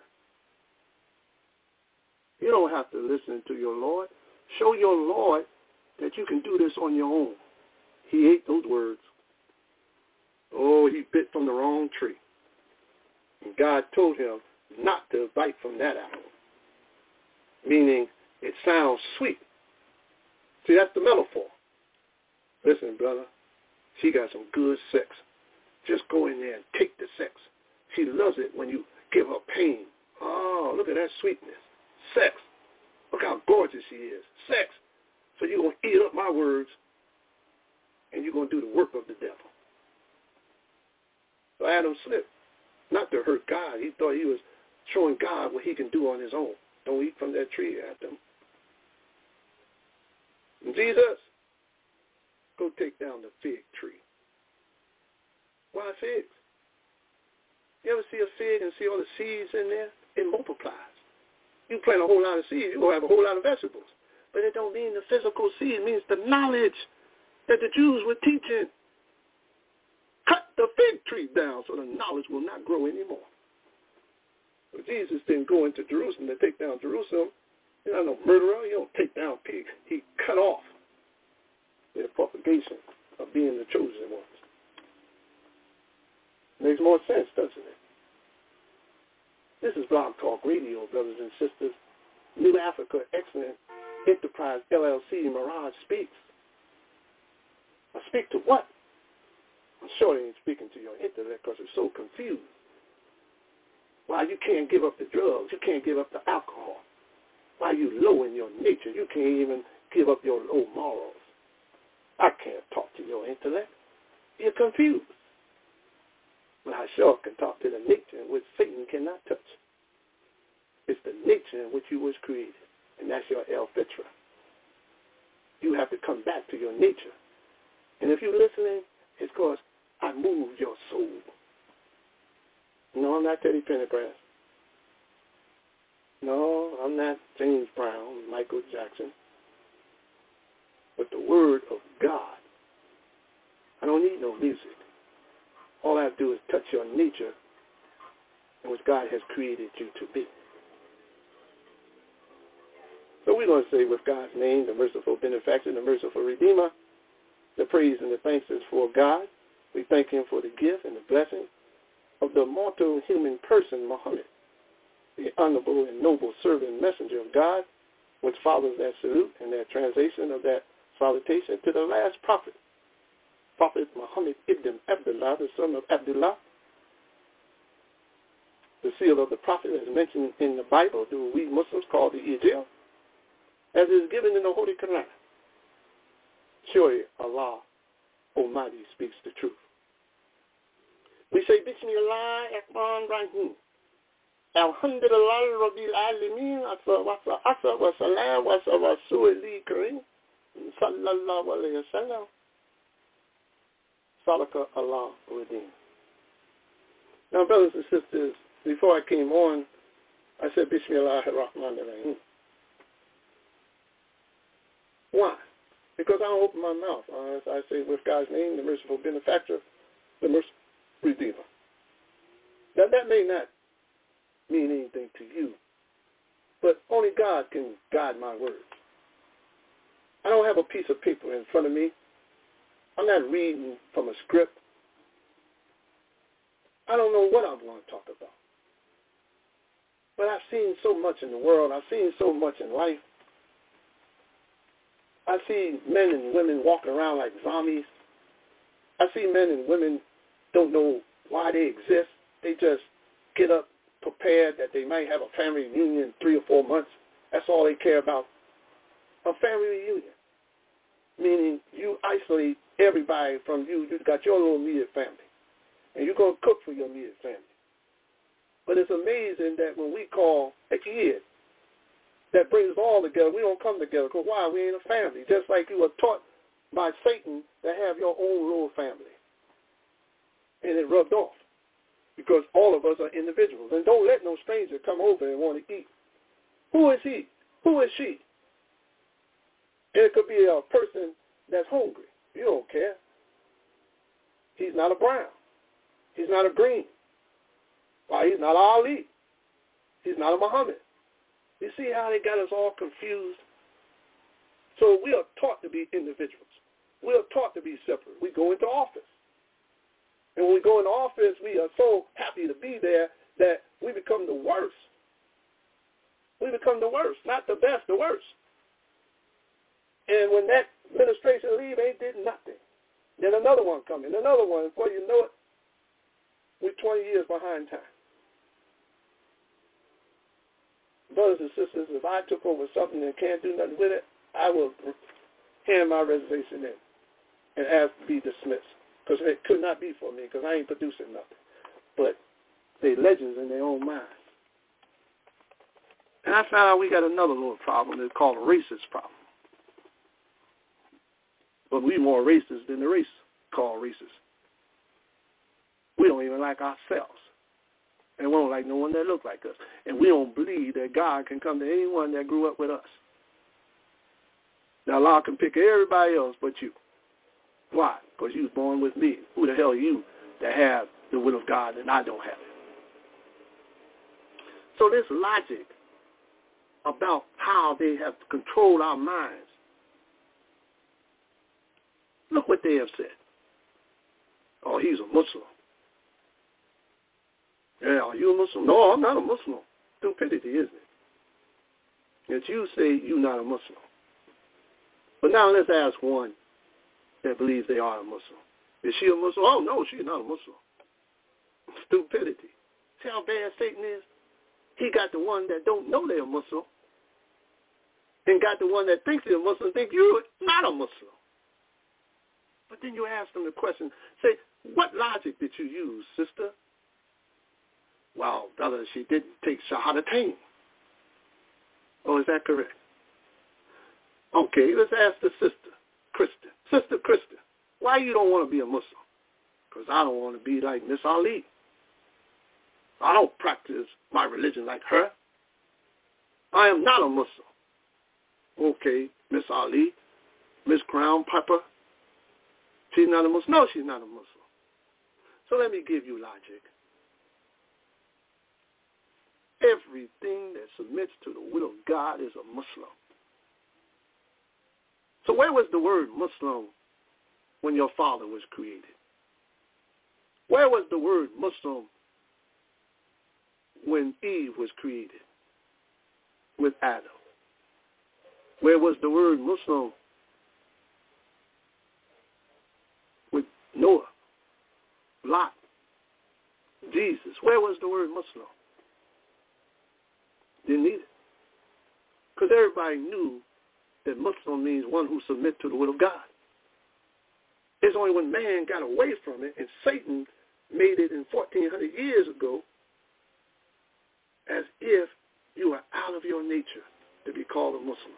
B: You don't have to listen to your Lord. Show your Lord that you can do this on your own. He ate those words. Oh, he bit from the wrong tree. And God told him not to bite from that apple, meaning it sounds sweet. See, that's the metaphor. Listen, brother, she got some good sex. Just go in there and take the sex. She loves it when you give her pain. Oh, look at that sweetness. Sex. Look how gorgeous she is. Sex. So you're going to eat up my words, and you're going to do the work of the devil. So Adam slipped, not to hurt God. He thought he was showing God what he can do on his own. Don't eat from that tree, Adam. And Jesus, go take down the fig tree. Why figs? You ever see a fig and see all the seeds in there? It multiplies. You plant a whole lot of seeds, you're going to have a whole lot of vegetables. But it don't mean the physical seed. It means the knowledge that the Jews were teaching. Cut the fig tree down so the knowledge will not grow anymore. But Jesus didn't go into Jerusalem to take down Jerusalem. He's not no murderer. He don't take down pigs. He cut off their propagation of being the chosen ones. Makes more sense, doesn't it? This is Blog Talk Radio, brothers and sisters. New Africa Excellent Enterprise LLC, Mirage Speaks. I speak to what? I'm sure they ain't speaking to your intellect because it's so confused. Why you can't give up the drugs, you can't give up the alcohol. Why you low in your nature, you can't even give up your low morals. I can't talk to your intellect. You're confused. But I sure can talk to the nature in which Satan cannot touch. It's the nature in which you was created, and that's your El Fitra. You have to come back to your nature. And if you're listening, it's because I moved your soul. No, I'm not Teddy Pendergrass. No, I'm not James Brown, Michael Jackson. But the Word of God. I don't need no music. All I have to do is touch your nature in which God has created you to be. So we're going to say with God's name, the merciful benefactor, the merciful redeemer, the praise and the thanks is for God. We thank him for the gift and the blessing of the mortal human person, Muhammad, the honorable and noble servant messenger of God, which follows that salute and that translation of that salutation to the last prophet, Prophet Muhammad ibn Abdullah, the son of Abdullah. The seal of the prophet is mentioned in the Bible, do we Muslims call the Injil, as is given in the Holy Quran. Surely Allah Almighty speaks the truth. We say, Bismillah ar-Rahman ar-Rahim. Alhamdulillah Rabbil Alameen. Asa wa salam wa rasulih kareem. Sallallahu alayhi wa sallam. Salaka Allah Uddin. Now, brothers and sisters, before I came on, I said, Bismillah ar-Rahman ar-Rahim. Why? Because I don't open my mouth. As I say, with God's name, the merciful benefactor, the merciful redeemer. Now, that may not mean anything to you, but only God can guide my words. I don't have a piece of paper in front of me. I'm not reading from a script. I don't know what I'm going to talk about. But I've seen so much in the world. I've seen so much in life. I see men and women walking around like zombies. I see men and women don't know why they exist. They just get up prepared that they might have a family reunion in 3 or 4 months. That's all they care about. A family reunion. Meaning you isolate everybody from you. You got your little immediate family. And you're going to cook for your immediate family. But it's amazing that when we call a kid that brings us all together, we don't come together. Because why? We ain't a family. Just like you were taught by Satan to have your own little family. And it rubbed off. Because all of us are individuals. And don't let no stranger come over and want to eat. Who is he? Who is she? And it could be a person that's hungry. You don't care. He's not a brown. He's not a green. Why, he's not Ali. He's not a Muhammad. You see how they got us all confused? So we are taught to be individuals. We are taught to be separate. We go into office. And when we go into office, we are so happy to be there that we become the worst. We become the worst, not the best, the worst. And when that administration leave, ain't did nothing. Then another one come in, another one. Before you know it, we're 20 years behind time. Brothers and sisters, if I took over something and can't do nothing with it, I will hand my resignation in and ask to be dismissed. Because it could not be for me, because I ain't producing nothing. But they legends in their own mind. And I found out we got another little problem. It's called a racist problem. But we more racist than the race called racist. We don't even like ourselves. And we don't like no one that looks like us. And we don't believe that God can come to anyone that grew up with us. Now, Allah can pick everybody else but you. Why? Because you was born with me. Who the hell are you that have the will of God and I don't have it? So this logic about how they have controlled our minds, look what they have said. Oh, he's a Muslim. Yeah, are you a Muslim? No, I'm not a Muslim. Stupidity, isn't it? That you say you're not a Muslim. But now let's ask one that believes they are a Muslim. Is she a Muslim? Oh, no, she's not a Muslim. Stupidity. See how bad Satan is? He got the one that don't know they're a Muslim and got the one that thinks they're a Muslim think you're not a Muslim. But then you ask them the question, say, what logic did you use, sister? Well, brother, she didn't take Shahadatain. Oh, is that correct? Okay, let's ask the sister, Kristen. Sister Kristen, why you don't want to be a Muslim? Because I don't want to be like Miss Ali. I don't practice my religion like her. I am not a Muslim. Okay, Miss Ali, Miss Crown Pepper, she's not a Muslim? No, she's not a Muslim. So let me give you logic. Everything that submits to the will of God is a Muslim. So where was the word Muslim when your father was created? Where was the word Muslim when Eve was created with Adam? Where was the word Muslim with Noah, Lot, Jesus? Where was the word Muslim? Didn't need it. Because everybody knew that Muslim means one who submits to the will of God. It's only when man got away from it and Satan made it in 1400 years ago as if you are out of your nature to be called a Muslim.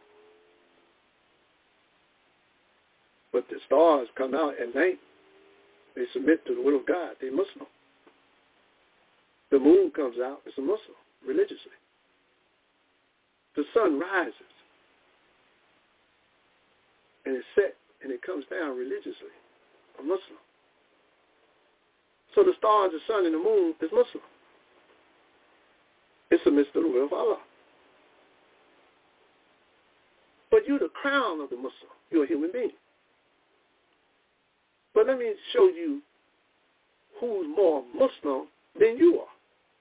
B: But the stars come out at night. They submit to the will of God. They're Muslim. The moon comes out. It's a Muslim, religiously. The sun rises and it sets and it comes down religiously, a Muslim. So the stars, the sun, and the moon is Muslim. It submits to the will of Allah. But you're the crown of the Muslim. You're a human being. But let me show you who's more Muslim than you are.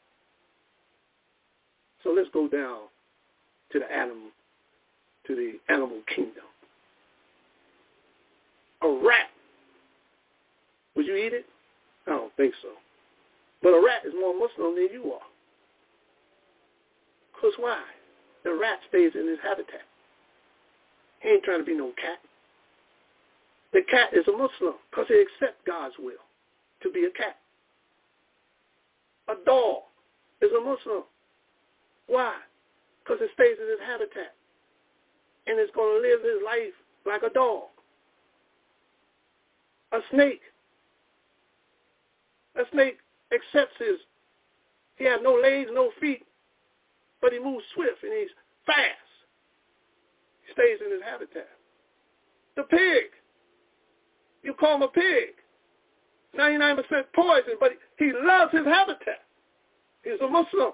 B: So let's go down to the animal kingdom. A rat. Would you eat it? I don't think so. But a rat is more Muslim than you are. Because why? The rat stays in his habitat. He ain't trying to be no cat. The cat is a Muslim because he accepts God's will to be a cat. A dog is a Muslim. Why? Because it stays in his habitat. And it's going to live his life like a dog. A snake accepts he has no legs, no feet, but he moves swift and he's fast. He stays in his habitat. The pig, you call him a pig. 99% poison, but he loves his habitat. He's a Muslim.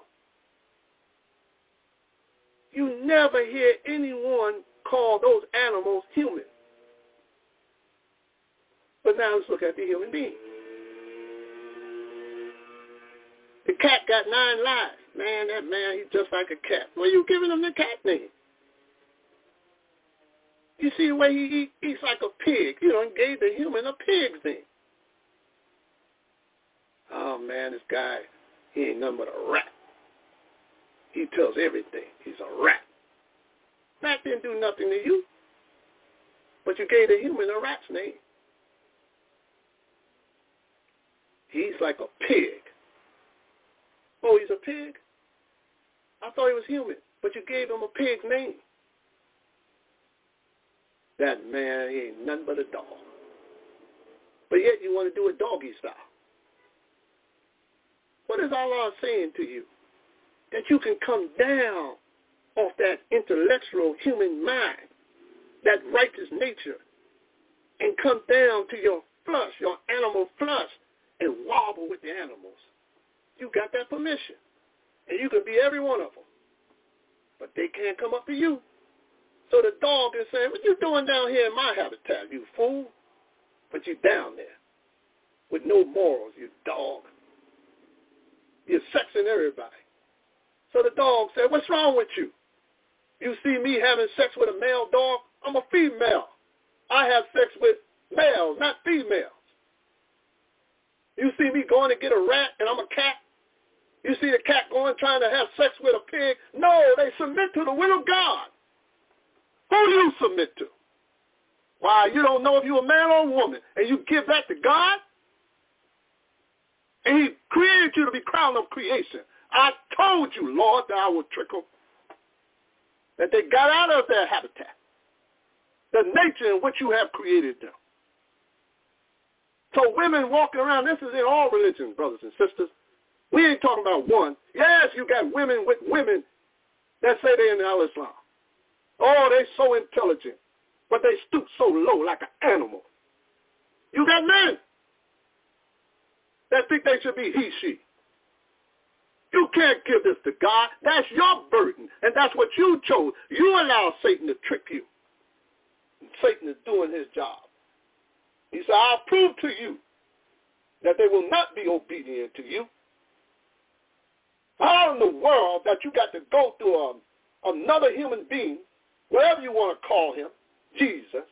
B: You never hear anyone call those animals human. But now let's look at the human being. The cat got 9 lives. Man, that man, he's just like a cat. Why are you giving him the cat name? You see the way he eats like a pig. You know, and gave the human a pig's name. Oh, man, this guy, he ain't nothing but a rat. He tells everything. He's a rat. Rat didn't do nothing to you, but you gave the human a rat's name. He's like a pig. Oh, he's a pig? I thought he was human, but you gave him a pig's name. That man, he ain't nothing but a dog. But yet you want to do it doggy style. What is Allah saying to you? That you can come down off that intellectual human mind, that righteous nature, and come down to your flesh, your animal flesh, and wobble with the animals. You got that permission. And you can be every one of them. But they can't come up to you. So the dog is saying, what you doing down here in my habitat, you fool? But you down there with no morals, you dog. You're sexing everybody. So the dog said, what's wrong with you? You see me having sex with a male dog? I'm a female. I have sex with males, not females. You see me going to get a rat and I'm a cat? You see the cat going trying to have sex with a pig? No, they submit to the will of God. Who do you submit to? Why, you don't know if you're a man or a woman, and you give that to God? And he created you to be crown of creation. I told you, Lord, that I would trick them. That they got out of their habitat. The nature in which you have created them. So women walking around, this is in all religions, brothers and sisters. We ain't talking about one. Yes, you got women with women that say they're in Al-Islam. Oh, they so intelligent, but they stoop so low like an animal. You got men that think they should be he, she. You can't give this to God. That's your burden, and that's what you chose. You allow Satan to trick you. And Satan is doing his job. He said, I'll prove to you that they will not be obedient to you. How in the world that you got to go through another human being, whatever you want to call him, Jesus?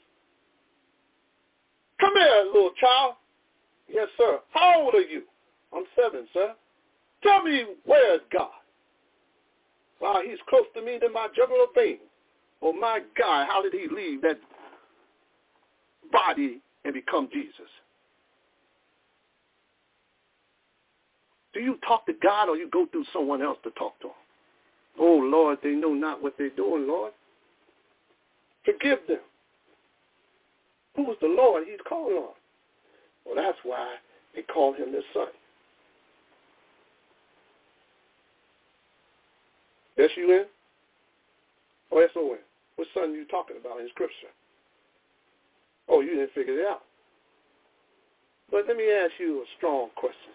B: Come here, little child. Yes, sir. How old are you? I'm 7, sir. Tell me, where's God? Wow, he's close to me than my jugular vein. Oh, my God, how did he leave that body and become Jesus? Do you talk to God or you go through someone else to talk to him? Oh, Lord, they know not what they're doing, Lord. Forgive them. Who is the Lord he's calling on? Well, that's why they call him their son. S-U-N? Or S-O-N? What son are you talking about in Scripture? Oh, you didn't figure it out. But let me ask you a strong question.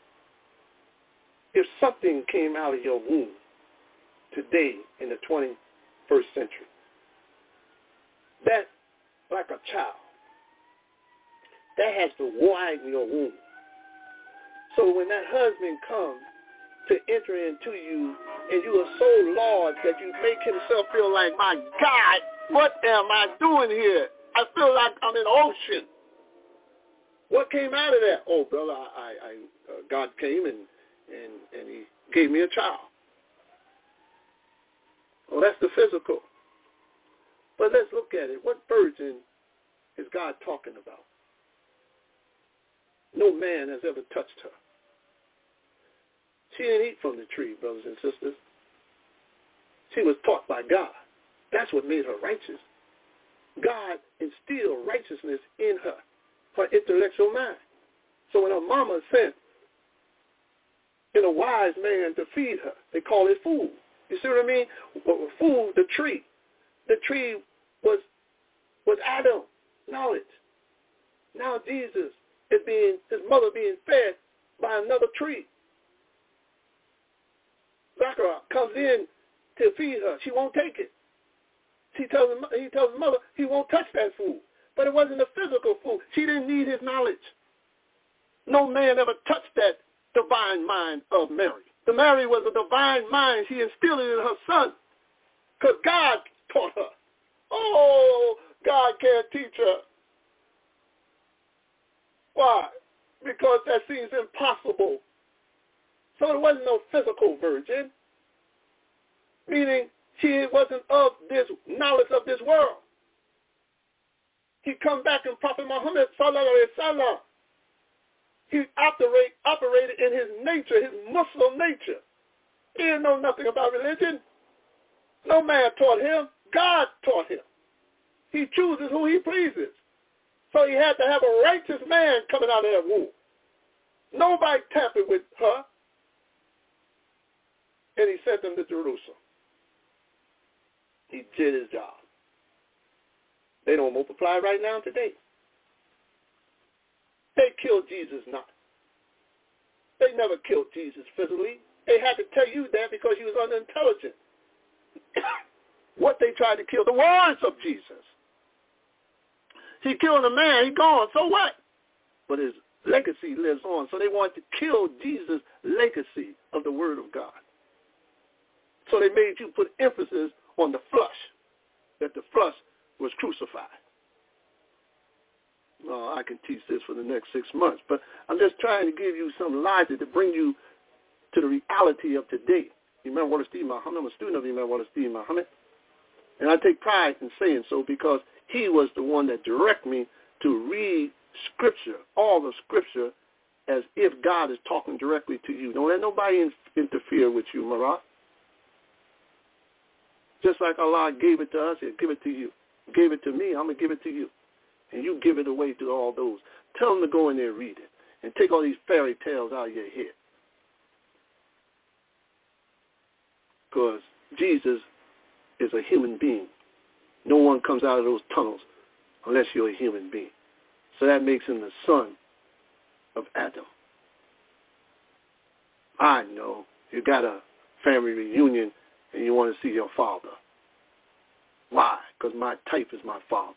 B: If something came out of your womb today in the 21st century, that, like a child, that has to widen your womb. So when that husband comes to enter into you and you are so large that you make himself feel like, my God, what am I doing here? I feel like I'm in the ocean. What came out of that? Oh, brother, God came and he gave me a child. Well, that's the physical. But let's look at it. What virgin is God talking about? No man has ever touched her. She didn't eat from the tree, brothers and sisters. She was taught by God. That's what made her righteous. God instilled righteousness in her, her intellectual mind. So when her mama sent in a wise man to feed her, they call it food. You see what I mean? Food, the tree. The tree was Adam, knowledge. Now Jesus is his mother being fed by another tree. Zachariah comes in to feed her. She won't take it. He tells his mother he won't touch that food. But it wasn't a physical food. She didn't need his knowledge. No man ever touched that divine mind of Mary. The Mary was a divine mind. She instilled it in her son because God taught her. Oh, God can't teach her. Why? Because that seems impossible. So there wasn't no physical virgin, meaning she wasn't of this knowledge of this world. He come back in Prophet Muhammad sallallahu alaihi wasallam. He operated in his nature, his Muslim nature. He didn't know nothing about religion. No man taught him. God taught him. He chooses who he pleases. So he had to have a righteous man coming out of that womb. Nobody tampered with her. And he sent them to Jerusalem. He did his job. They don't multiply right now today. They killed Jesus not. They never killed Jesus physically. They had to tell you that because he was unintelligent. What they tried to kill, the words of Jesus. He killed a man, he gone, so what? But his legacy lives on. So they wanted to kill Jesus' legacy of the word of God. So they made you put emphasis on the flesh, that the flesh was crucified. Well, I can teach this for the next 6 months, but I'm just trying to give you some logic to bring you to the reality of today. Imam Wallace D. Muhammad, I'm a student of Imam Wallace D. Muhammad, and I take pride in saying so because he was the one that directed me to read Scripture, all the Scripture, as if God is talking directly to you. Don't let nobody interfere with you, Marat. Just like Allah gave it to us, He'll give it to you. Gave it to me, I'm going to give it to you. And you give it away to all those. Tell them to go in there and read it. And take all these fairy tales out of your head. Because Jesus is a human being. No one comes out of those tunnels unless you're a human being. So that makes him the son of Adam. I know you got a family reunion and you want to see your father. Why? Because my type is my father.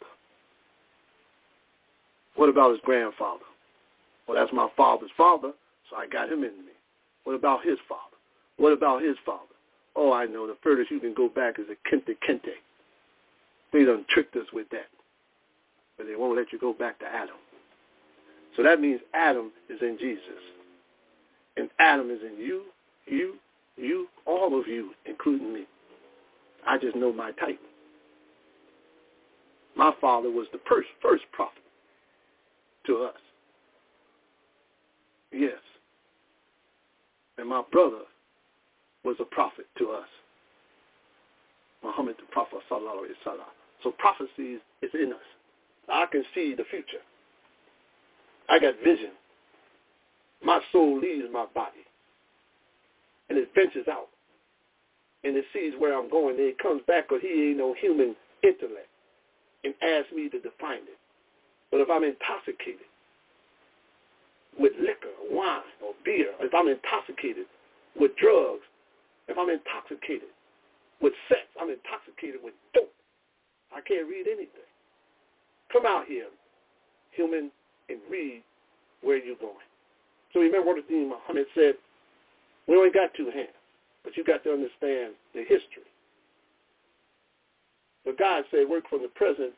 B: What about his grandfather? Well, that's my father's father, so I got him in me. What about his father? What about his father? Oh, I know. The furthest you can go back is a Kente Kente. They done tricked us with that. But they won't let you go back to Adam. So that means Adam is in Jesus. And Adam is in you, all of you, including me. I just know my type. My father was the first prophet to us. Yes. And my brother was a prophet to us. Muhammad the Prophet sallallahu alaihi wasallam. So prophecy is in us. I can see the future. I got vision. My soul leaves my body. And it ventures out. And it sees where I'm going. And it comes back because he ain't no human intellect. And asks me to define it. But if I'm intoxicated with liquor, wine, or beer, if I'm intoxicated with drugs, if I'm intoxicated with sex, I'm intoxicated with dope, I can't read anything. Come out here, human, and read where you're going. So remember what the Muhammad said, we only got two hands, but you got to understand the history. But God said work from the present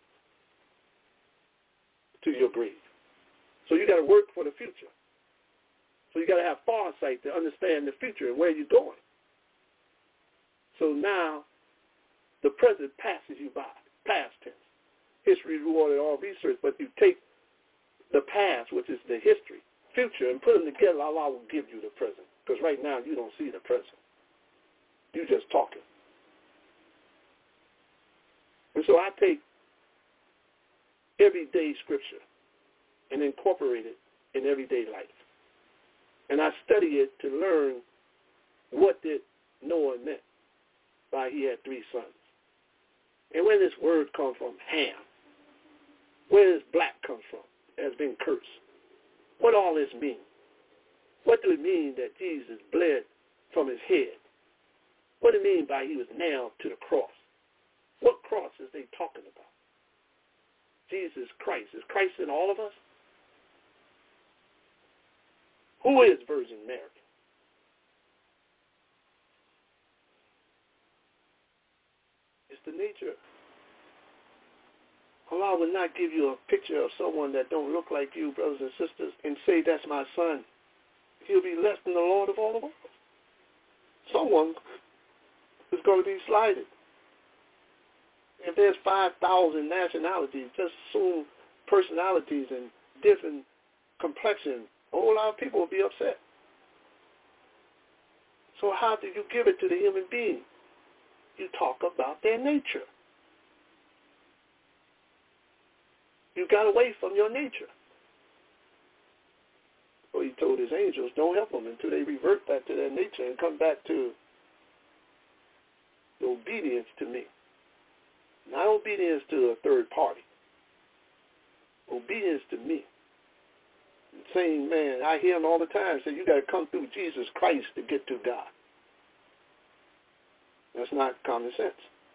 B: to your grave. So you got to work for the future. So you got to have foresight to understand the future and where you're going. So now the present passes you by, past tense. History rewarded all research, but you take the past, which is the history, future, and put them together, Allah will give you the present. Because right now you don't see the present. You're just talking. And so I take everyday scripture and incorporate it in everyday life. And I study it to learn what did Noah meant by he had 3 sons. And where this word come from, Ham. Where does black come from? It has been cursed. What all this mean? What do it mean that Jesus bled from his head? What do it mean by he was nailed to the cross? What cross is they talking about? Jesus Christ. Is Christ in all of us? Who is Virgin Mary? nature. Allah will not give you a picture of someone that don't look like you, brothers and sisters, and say, that's my son. He'll be less than the Lord of all the world. Someone is going to be slighted. If there's 5,000 nationalities, just assume personalities and different complexion, a whole lot of people will be upset. So how do you give it to the human being? You talk about their nature. You got away from your nature. So he told his angels, don't help them until they revert back to their nature and come back to the obedience to me. Not obedience to a third party. Obedience to me. Saying, man, I hear him all the time say, you got to come through Jesus Christ to get to God. That's not common sense.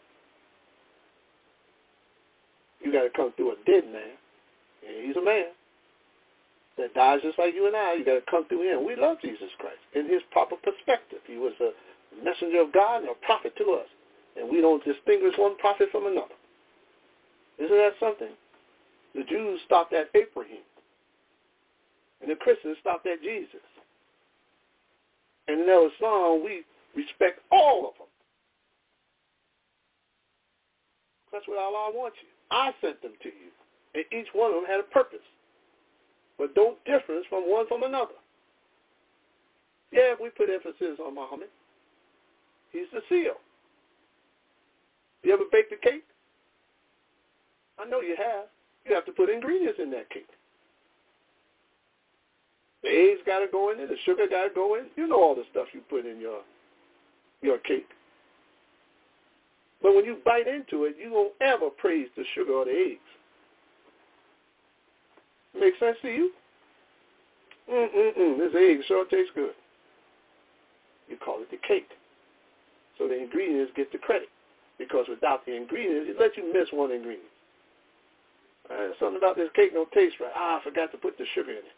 B: You got to come through a dead man. And he's a man that dies just like you and I. You got to come through him. We love Jesus Christ in his proper perspective. He was a messenger of God and a prophet to us. And we don't distinguish one prophet from another. Isn't that something? The Jews stopped at Abraham. And the Christians stopped at Jesus. And in Islam, we respect all of them. That's what Allah wants you. I sent them to you. And each one of them had a purpose. But don't difference from one from another. Yeah, we put emphasis on Muhammad. He's the seal. You ever baked a cake? I know you have. You have to put ingredients in that cake. The eggs got to go in it. The sugar got to go in. You know all the stuff you put in your cake. But when you bite into it, you won't ever praise the sugar or the eggs. Make sense to you? This egg sure tastes good. You call it the cake. So the ingredients get the credit. Because without the ingredients, it lets you miss one ingredient. Something about this cake don't taste right. I forgot to put the sugar in it.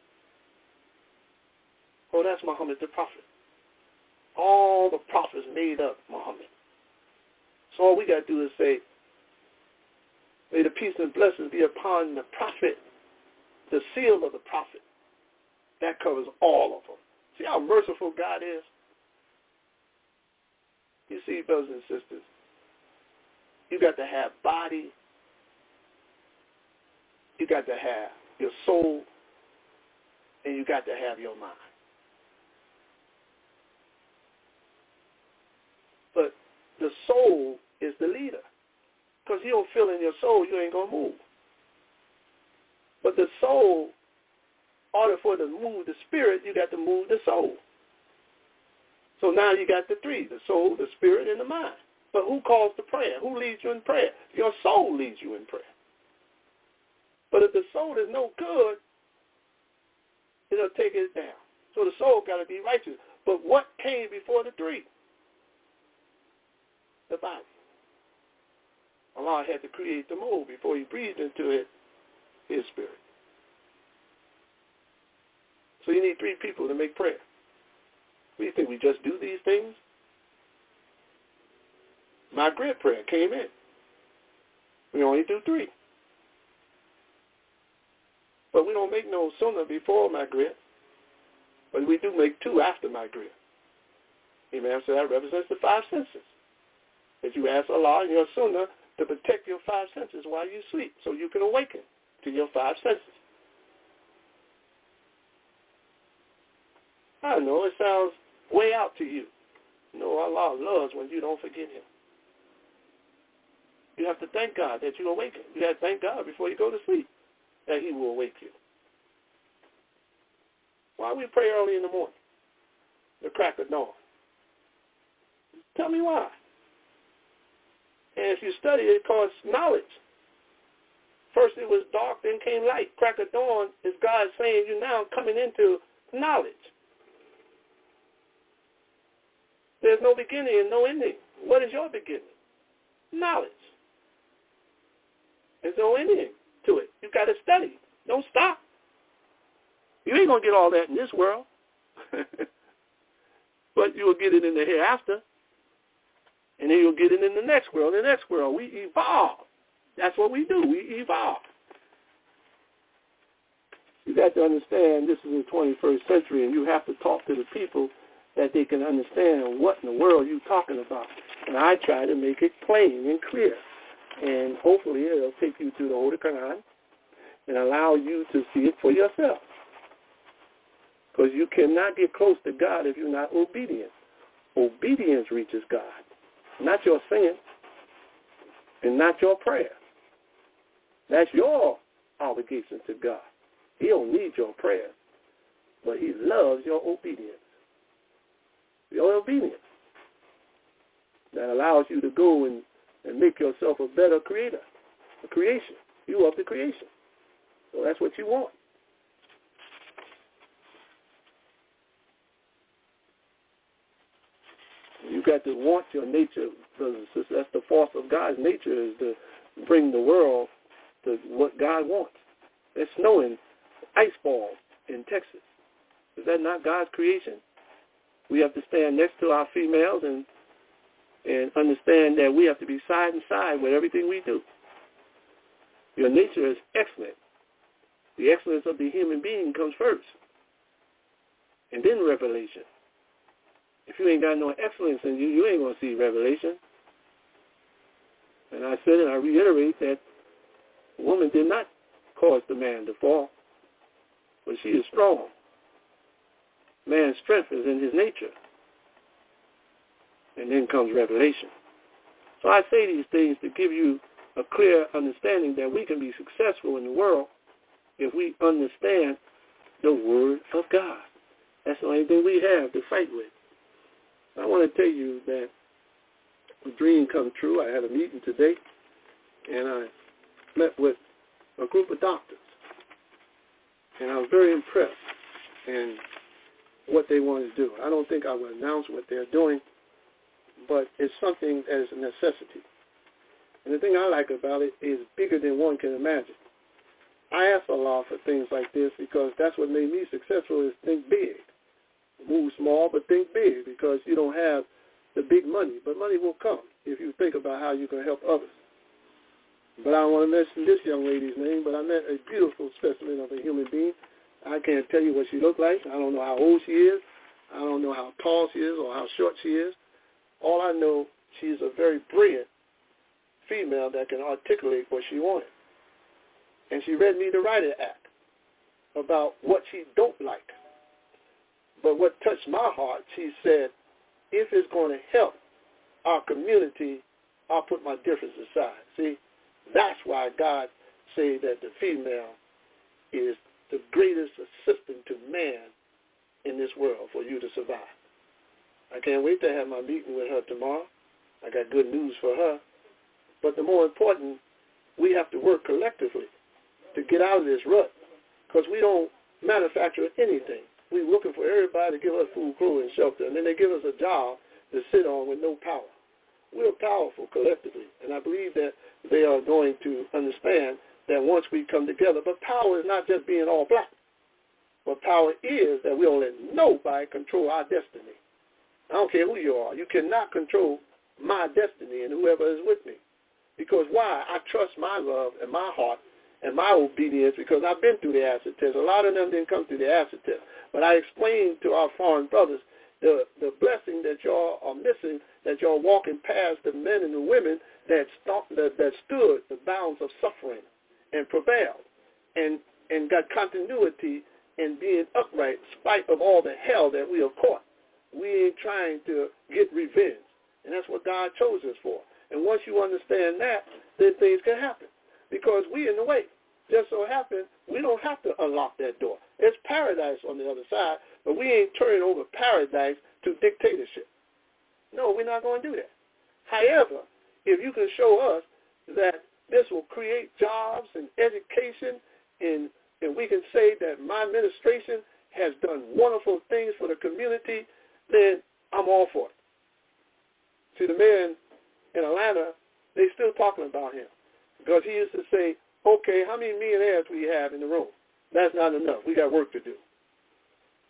B: Oh, that's Muhammad the prophet. All the prophets made up Muhammad. So all we got to do is say, may the peace and blessings be upon the prophet, the seal of the prophet. That covers all of them. See how merciful God is? You see, brothers and sisters, you got to have body, you got to have your soul, and you got to have your mind. But the soul is the leader. Because you don't feel in your soul, you ain't going to move. But the soul, in order for it to move the spirit, you got to move the soul. So now you got the three, the soul, the spirit, and the mind. But who calls the prayer? Who leads you in prayer? Your soul leads you in prayer. But if the soul is no good, it'll take it down. So the soul got to be righteous. But what came before the three? The body. Allah had to create the mold before he breathed into it his spirit. So you need three people to make prayer. What do you think? We just do these things? Maghrib prayer came in. We only do three. But we don't make no sunnah before Maghrib. But we do make two after Maghrib. Imam said that represents the five senses. That you ask Allah in your sunnah to protect your five senses while you sleep so you can awaken to your five senses. I know it sounds way out to you. No, Allah loves when you don't forget him. You have to thank God that you awaken. You have to thank God before you go to sleep that he will awake you. Why we pray early in the morning? The crack of dawn. Tell me why. And if you study it, cause knowledge. First it was dark, then came light. Crack of dawn is God saying you now coming into knowledge. There's no beginning and no ending. What is your beginning? Knowledge. There's no ending to it. You got to study. Don't stop. You ain't going to get all that in this world. But you will get it in the hereafter. And then you'll get it in the next world. The next world, we evolve. That's what we do. We evolve. You got to understand this is the 21st century, and you have to talk to the people that they can understand what in the world you're talking about. And I try to make it plain and clear. And hopefully it'll take you to the Holy Quran and allow you to see it for yourself. Because you cannot get close to God if you're not obedient. Obedience reaches God, not your sin and not your prayer. That's your obligation to God. He don't need your prayer, but he loves your obedience. Your obedience that allows you to go and make yourself a better creator, a creation. You are the creation. So that's what you want. You got to want your nature, brothers and sisters. That's the force of God's nature, is to bring the world to what God wants. It's snowing ice balls in Texas. Is that not God's creation? We have to stand next to our females and understand that we have to be side and side with everything we do. Your nature is excellent. The excellence of the human being comes first, and then revelation. If you ain't got no excellence in you, you ain't going to see revelation. And I said, and I reiterate, that woman did not cause the man to fall, but she is strong. Man's strength is in his nature. And then comes revelation. So I say these things to give you a clear understanding that we can be successful in the world if we understand the Word of God. That's the only thing we have to fight with. I want to tell you that a dream come true. I had a meeting today, and I met with a group of doctors. And I was very impressed in what they wanted to do. I don't think I would announce what they're doing, but it's something as a necessity. And the thing I like about it is bigger than one can imagine. I ask Allah for things like this because that's what made me successful, is think big. Move small, but think big, because you don't have the big money. But money will come if you think about how you can help others. But I don't want to mention this young lady's name, but I met a beautiful specimen of a human being. I can't tell you what she looked like. I don't know how old she is. I don't know how tall she is or how short she is. All I know, she's a very brilliant female that can articulate what she wanted. And she read me the Writer Act about what she don't like. But what touched my heart, she said, if it's going to help our community, I'll put my difference aside. See, that's why God said that the female is the greatest assistant to man in this world for you to survive. I can't wait to have my meeting with her tomorrow. I got good news for her. But the more important, we have to work collectively to get out of this rut, because we don't manufacture anything. We're looking for everybody to give us food, clothing, and shelter, and then they give us a job to sit on with no power. We're powerful collectively, and I believe that they are going to understand that once we come together. But power is not just being all black. But power is that we don't let nobody control our destiny. I don't care who you are. You cannot control my destiny and whoever is with me. Because why? I trust my love and my heart and my obedience, because I've been through the acid test. A lot of them didn't come through the acid test. But I explained to our foreign brothers the blessing that y'all are missing, that y'all walking past the men and the women that stood the bounds of suffering and prevailed and got continuity in being upright in spite of all the hell that we are caught. We ain't trying to get revenge. And that's what God chose us for. And once you understand that, then things can happen. Because we in the way. Just so happen, we don't have to unlock that door. There's paradise on the other side, but we ain't turning over paradise to dictatorship. No, we're not going to do that. However, if you can show us that this will create jobs and education, and we can say that my administration has done wonderful things for the community, then I'm all for it. See, the man in Atlanta, they still talking about him, because he used to say, okay, how many millionaires we have in the room? That's not enough. We got work to do.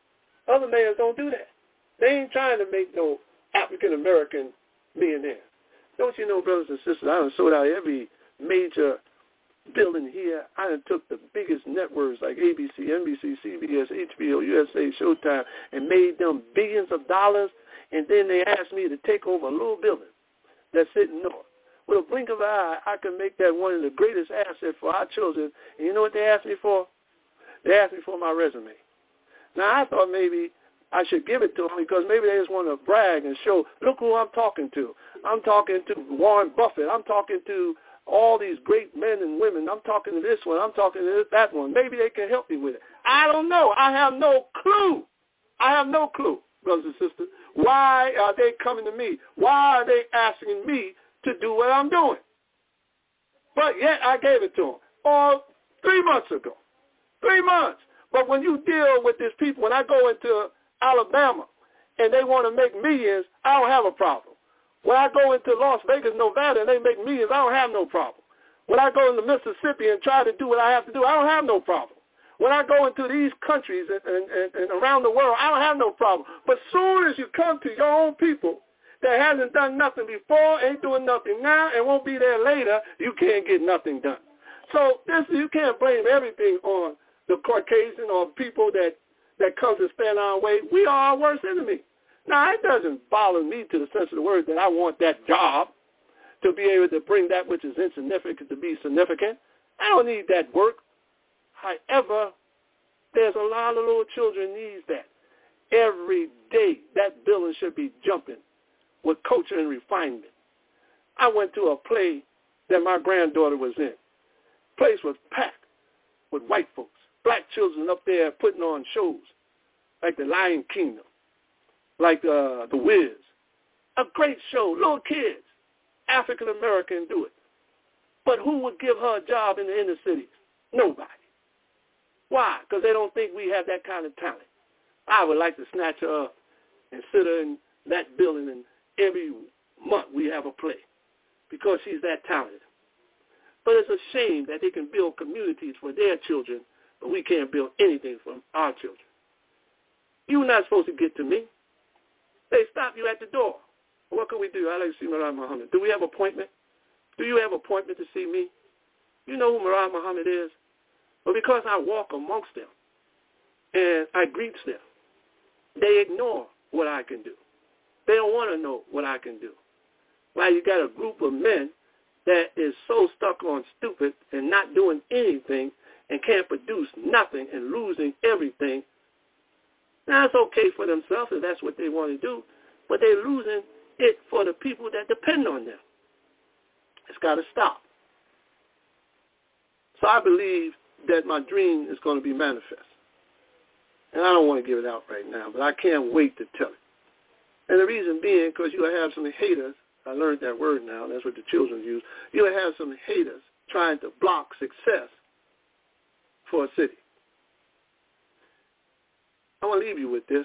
B: Other mayors don't do that. They ain't trying to make no African-American millionaires. Don't you know, brothers and sisters, I done sold out every major building here. I done took the biggest networks like ABC, NBC, CBS, HBO, USA, Showtime, and made them billions of dollars, and then they asked me to take over a little building that's sitting north. With a blink of an eye, I can make that one of the greatest assets for our children. And you know what they asked me for? They asked me for my resume. Now, I thought maybe I should give it to them because maybe they just want to brag and show, look who I'm talking to. I'm talking to Warren Buffett. I'm talking to all these great men and women. I'm talking to this one. I'm talking to that one. Maybe they can help me with it. I don't know. I have no clue. I have no clue, brothers and sisters. Why are they coming to me? Why are they asking me to do what I'm doing? But yet I gave it to them 3 months ago. 3 months. But when you deal with these people, when I go into Alabama and they want to make millions, I don't have a problem. When I go into Las Vegas, Nevada, and they make millions, I don't have no problem. When I go into Mississippi and try to do what I have to do, I don't have no problem. When I go into these countries and around the world, I don't have no problem. But soon as you come to your own people that hasn't done nothing before, ain't doing nothing now, and won't be there later, you can't get nothing done. So you can't blame everything on the Caucasian or people that come to stand our way. We are our worst enemy. Now, it doesn't bother me to the sense of the word that I want that job to be able to bring that which is insignificant to be significant. I don't need that work. However, there's a lot of little children needs that. Every day, that building should be jumping with culture and refinement. I went to a play that my granddaughter was in. The place was packed with white folks, black children up there putting on shows like The Lion Kingdom, like The Wiz. A great show, little kids, African American do it. But who would give her a job in the inner cities? Nobody. Why? Because they don't think we have that kind of talent. I would like to snatch her up and sit her in that building, and every month we have a play because she's that talented. But it's a shame that they can build communities for their children, but we can't build anything for our children. You're not supposed to get to me. They stop you at the door. What can we do? I'd like to see Murad Muhammad. Do we have an appointment? Do you have an appointment to see me? You know who Murad Muhammad is? But because I walk amongst them and I greet them, they ignore what I can do. They don't want to know what I can do. Why you got a group of men that is so stuck on stupid and not doing anything and can't produce nothing and losing everything. Now, it's okay for themselves if that's what they want to do, but they're losing it for the people that depend on them. It's got to stop. So I believe that my dream is going to be manifest. And I don't want to give it out right now, but I can't wait to tell it. And the reason being, because you'll have some haters. I learned that word now. That's what the children use. You'll have some haters trying to block success for a city. I want to leave you with this.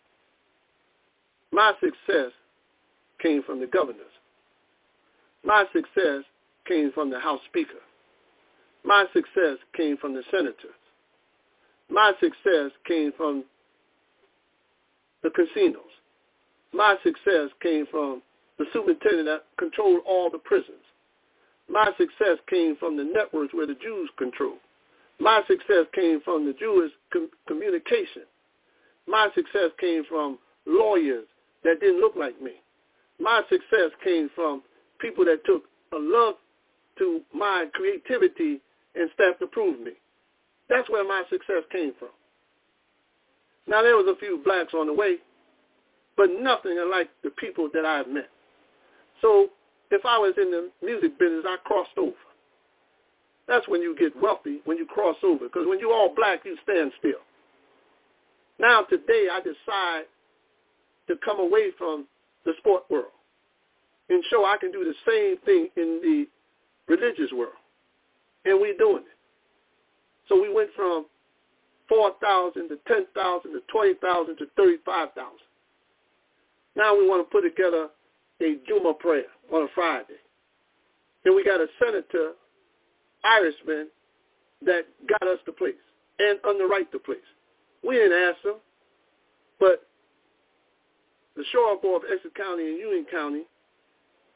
B: My success came from the governors. My success came from the House Speaker. My success came from the senators. My success came from the casinos. My success came from the superintendent that controlled all the prisons. My success came from the networks where the Jews control. My success came from the Jewish communication. My success came from lawyers that didn't look like me. My success came from people that took a love to my creativity and stepped to prove me. That's where my success came from. Now, there was a few blacks on the way, but nothing like the people that I've met. So if I was in the music business, I crossed over. That's when you get wealthy, when you cross over, because when you're all black, you stand still. Now today, I decide to come away from the sport world and show I can do the same thing in the religious world. And we're doing it. So we went from 4,000 to 10,000 to 20,000 to 35,000. Now we want to put together a Juma prayer on a Friday. And we got a senator, Irishman, that got us the place and underwrite the place. We didn't ask them, but the Sheriff Board of Essex County and Union County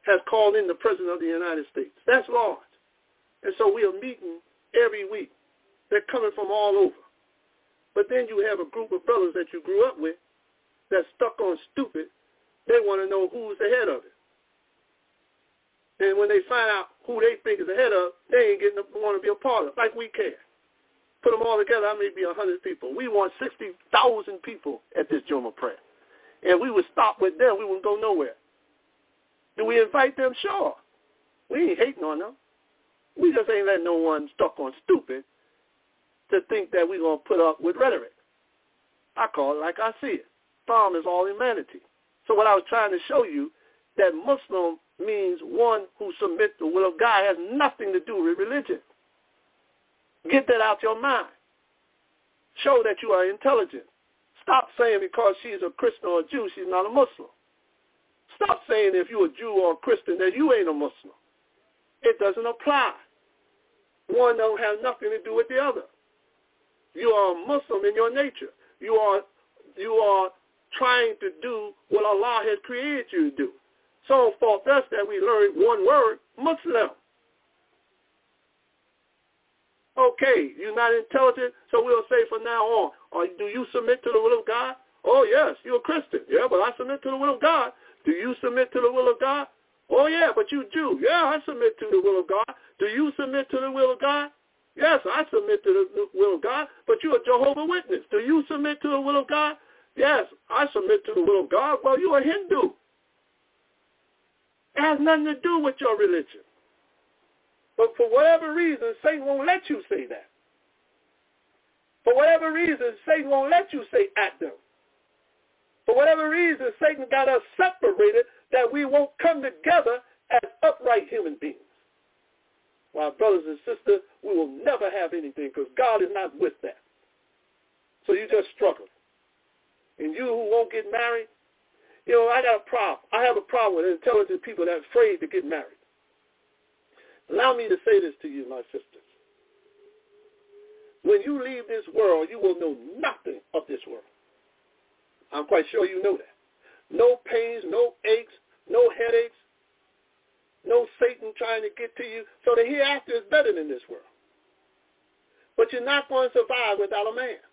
B: has called in the President of the United States. That's large. And so we are meeting every week. They're coming from all over. But then you have a group of brothers that you grew up with that's stuck on stupid. They want to know who's the head of it. And when they find out who they think is the head of, they ain't want to be a part of it, like we care. Put them all together, I may be 100 people. We want 60,000 people at this Juma prayer. And we would stop with them. We wouldn't go nowhere. Do we invite them? Sure. We ain't hating on them. We just ain't letting no one stuck on stupid to think that we're going to put up with rhetoric. I call it like I see it. Islam is all humanity. So what I was trying to show you, that Muslim means one who submits to the will of God, has nothing to do with religion. Get that out your mind. Show that you are intelligent. Stop saying because she's a Christian or a Jew, she's not a Muslim. Stop saying if you're a Jew or a Christian that you ain't a Muslim. It doesn't apply. One don't have nothing to do with the other. You are a Muslim in your nature. You are trying to do what Allah has created you to do. So for us that we learned one word, Muslim. Okay, you're not intelligent, so we'll say from now on, do you submit to the will of God? Oh, yes, you're a Christian. Yeah, but I submit to the will of God. Do you submit to the will of God? Oh, yeah, but you Jew. Yeah, I submit to the will of God. Do you submit to the will of God? Yes, I submit to the will of God, but you're a Jehovah's Witness. Do you submit to the will of God? Yes, I submit to the will of God. Well, you're a Hindu. It has nothing to do with your religion. But for whatever reason, Satan won't let you say that. For whatever reason, Satan won't let you say Adam. For whatever reason, Satan got us separated that we won't come together as upright human beings. Well, brothers and sisters, we will never have anything because God is not with that. So you just struggle. And you who won't get married, I got a problem. I have a problem with intelligent people that are afraid to get married. Allow me to say this to you, my sisters. When you leave this world, you will know nothing of this world. I'm quite sure you know that. No pains, no aches, no headaches, no Satan trying to get to you. So the hereafter is better than this world. But you're not going to survive without a man.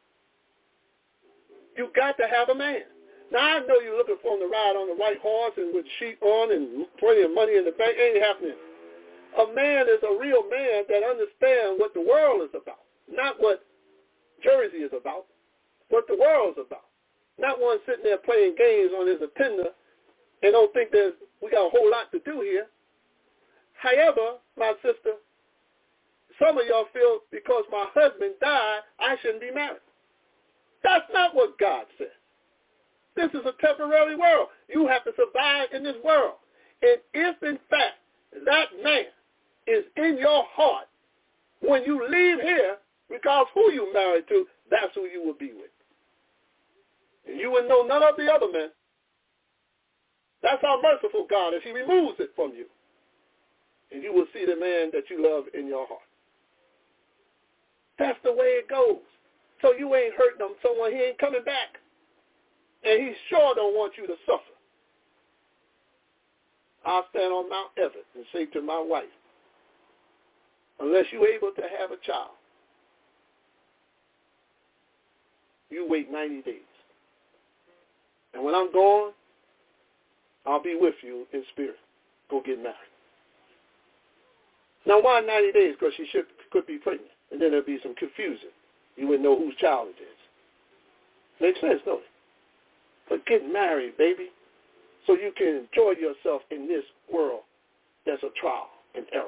B: You've got to have a man. Now, I know you're looking for him to ride on the white horse and with sheep on and plenty of money in the bank. It ain't happening. A man is a real man that understands what the world is about, not what Jersey is about, what the world is about. Not one sitting there playing games on his attender and don't think we got a whole lot to do here. However, my sister, some of y'all feel because my husband died, I shouldn't be married. That's not what God said. This is a temporary world. You have to survive in this world. And if, in fact, that man is in your heart, when you leave here, because who you married to, that's who you will be with. And you will know none of the other men. That's how merciful God is. He removes it from you. And you will see the man that you love in your heart. That's the way it goes. So you ain't hurting him. Someone, he ain't coming back. And he sure don't want you to suffer. I'll stand on Mount Everest and say to my wife, unless you're able to have a child, you wait 90 days. And when I'm gone, I'll be with you in spirit. Go get married. Now, why 90 days? Because she could be pregnant. And then there'll be some confusion. You wouldn't know whose child it is. Makes sense, don't it? But get married, baby, so you can enjoy yourself in this world that's a trial and error.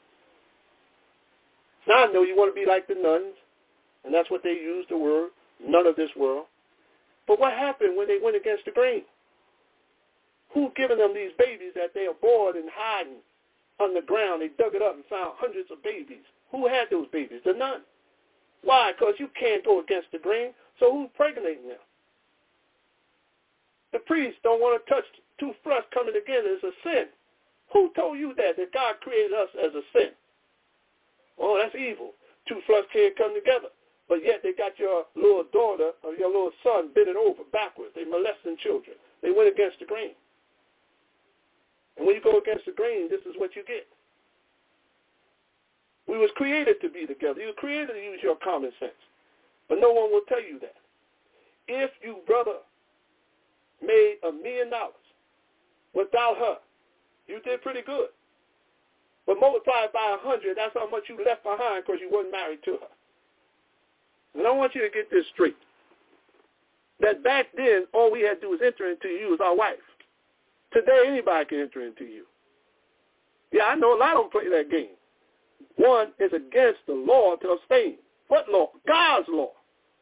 B: Now, I know you want to be like the nuns, and that's what they use the word, none of this world. But what happened when they went against the grain? Who given them these babies that they are bored and hiding underground? They dug it up and found hundreds of babies. Who had those babies? The nun. Why? Because you can't go against the grain, so who's pregnating them? The priests don't want to touch two flesh coming together as a sin. Who told you that God created us as a sin? Oh, that's evil. Two flesh can't come together. But yet they got your little daughter or your little son bending over backwards. They molesting children. They went against the grain. And when you go against the grain, this is what you get. We was created to be together. You were created to use your common sense. But no one will tell you that. If you, brother, made $1 million without her, you did pretty good. But multiply it by 100, that's how much you left behind because you weren't married to her. And I want you to get this straight. That back then, all we had to do was enter into you as our wife. Today, anybody can enter into you. Yeah, I know a lot of them play that game. One is against the law to abstain. What law? God's law.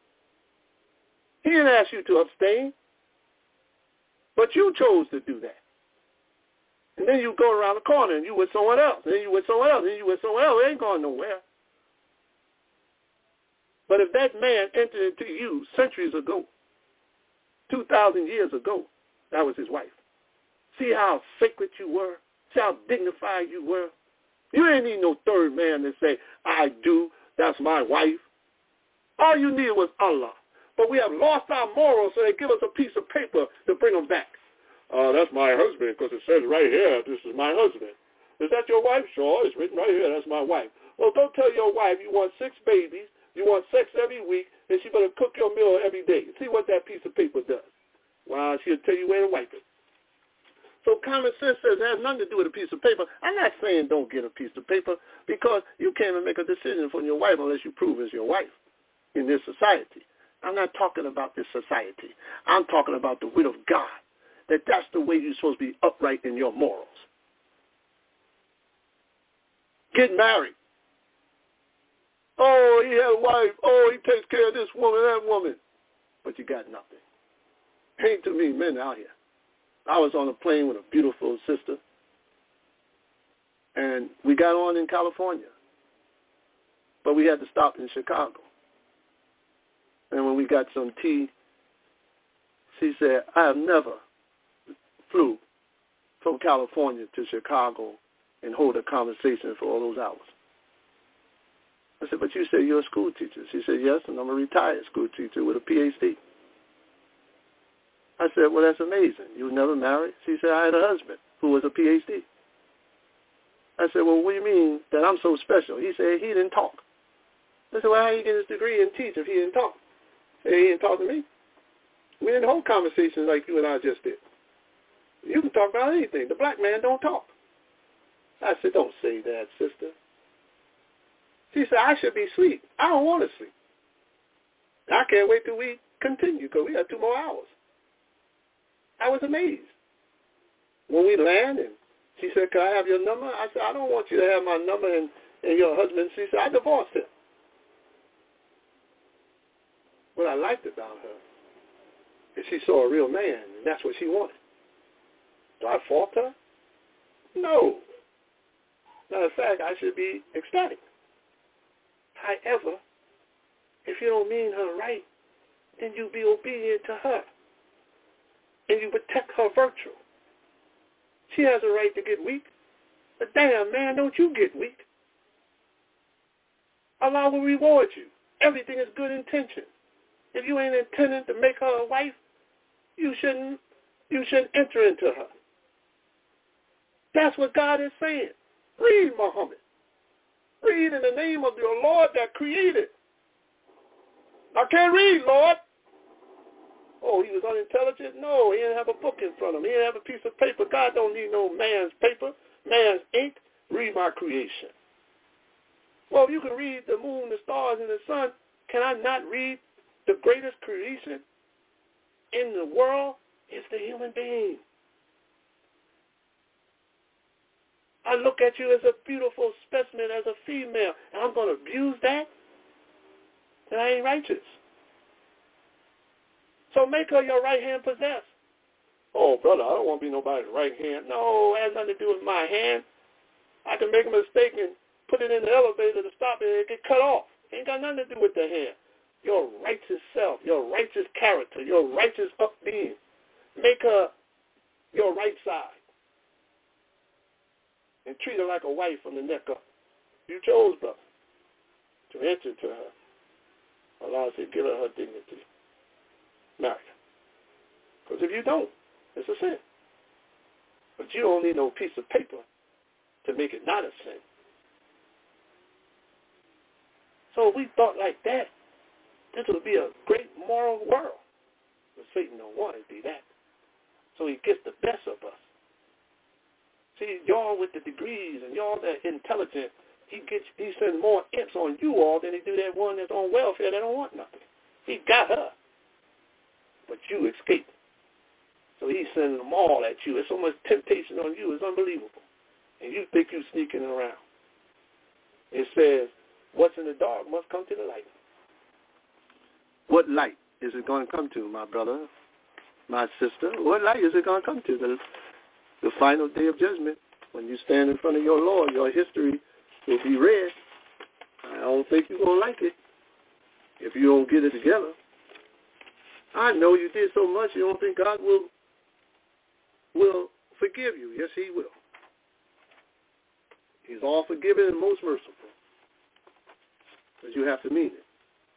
B: He didn't ask you to abstain, but you chose to do that. And then you go around the corner and you with someone else, and then you with someone else, and then you with someone else. It ain't going nowhere. But if that man entered into you centuries ago, 2,000 years ago, that was his wife. See how sacred you were? See how dignified you were? You ain't need no third man to say, I do, that's my wife. All you needed was Allah. But we have lost our morals, so they give us a piece of paper to bring them back. That's my husband, because it says right here, this is my husband. Is that your wife? Sure, it's written right here, that's my wife. Well, don't tell your wife you want 6 babies, you want sex every week, and she better cook your meal every day. See what that piece of paper does. Well, she'll tell you where to wipe it. So common sense says it has nothing to do with a piece of paper. I'm not saying don't get a piece of paper, because you can't even make a decision for your wife unless you prove it's your wife in this society. I'm not talking about this society. I'm talking about the will of God, that that's the way you're supposed to be upright in your morals. Get married. Oh, he has a wife. Oh, he takes care of this woman, that woman. But you got nothing. Ain't too many men out here. I was on a plane with a beautiful sister, and we got on in California, but we had to stop in Chicago. And when we got some tea, she said, I have never flew from California to Chicago and hold a conversation for all those hours. I said, but you said you're a school teacher. She said, yes, and I'm a retired school teacher with a PhD. I said, well, that's amazing. You were never married? She said, I had a husband who was a PhD. I said, well, what do you mean that I'm so special? He said, he didn't talk. I said, well, how did he get his degree in teach if he didn't talk? He didn't talk to me. We didn't hold conversations like you and I just did. You can talk about anything. The black man don't talk. I said, don't say that, sister. She said, I should be asleep. I don't want to sleep. I can't wait till we continue because we got 2 more hours. I was amazed. When we land, and she said, can I have your number? I said, I don't want you to have my number and your husband. She said, I divorced him. What I liked about her is she saw a real man, and that's what she wanted. Do I fault her? No. Matter of fact, I should be ecstatic. However, if you don't mean her right, then you be obedient to her. And you protect her virtue. She has a right to get weak. But damn, man, don't you get weak. Allah will reward you. Everything is good intention. If you ain't intending to make her a wife, you shouldn't enter into her. That's what God is saying. Read, Muhammad. Read in the name of your Lord that created. I can't read, Lord. Oh, he was unintelligent? No, he didn't have a book in front of him. He didn't have a piece of paper. God don't need no man's paper, man's ink. Read my creation. Well, if you can read the moon, the stars, and the sun, can I not read the greatest creation in the world? It's the human being. I look at you as a beautiful specimen, as a female, and I'm going to abuse that? Then I ain't righteous. So make her your right hand possess. Oh, brother, I don't want to be nobody's right hand. No, it has nothing to do with my hand. I can make a mistake and put it in the elevator to stop it and it get cut off. It ain't got nothing to do with the hand. Your righteous self, your righteous character, your righteous up-being. Make her your right side. And treat her like a wife from the neck up. You chose, brother, to enter to her. Allah said, give her dignity. Marry her. Because if you don't, it's a sin. But you don't need no piece of paper to make it not a sin. So if we thought like that, this would be a great moral world. But Satan don't want it to be that. So he gets the best of us. See, y'all with the degrees and y'all that intelligent, he sends more imps on you all than he do that one that's on welfare that don't want nothing. He got her. But you escaped. So he's sending them all at you. There's so much temptation on you. It's unbelievable. And you think you're sneaking around. It says, what's in the dark must come to the light. What light is it going to come to, my brother, my sister? What light is it going to come to? The final day of judgment, when you stand in front of your Lord, your history will be read. I don't think you're going to like it if you don't get it together. I know you did so much, you don't think God will forgive you. Yes, he will. He's all forgiving and most merciful. But you have to mean it.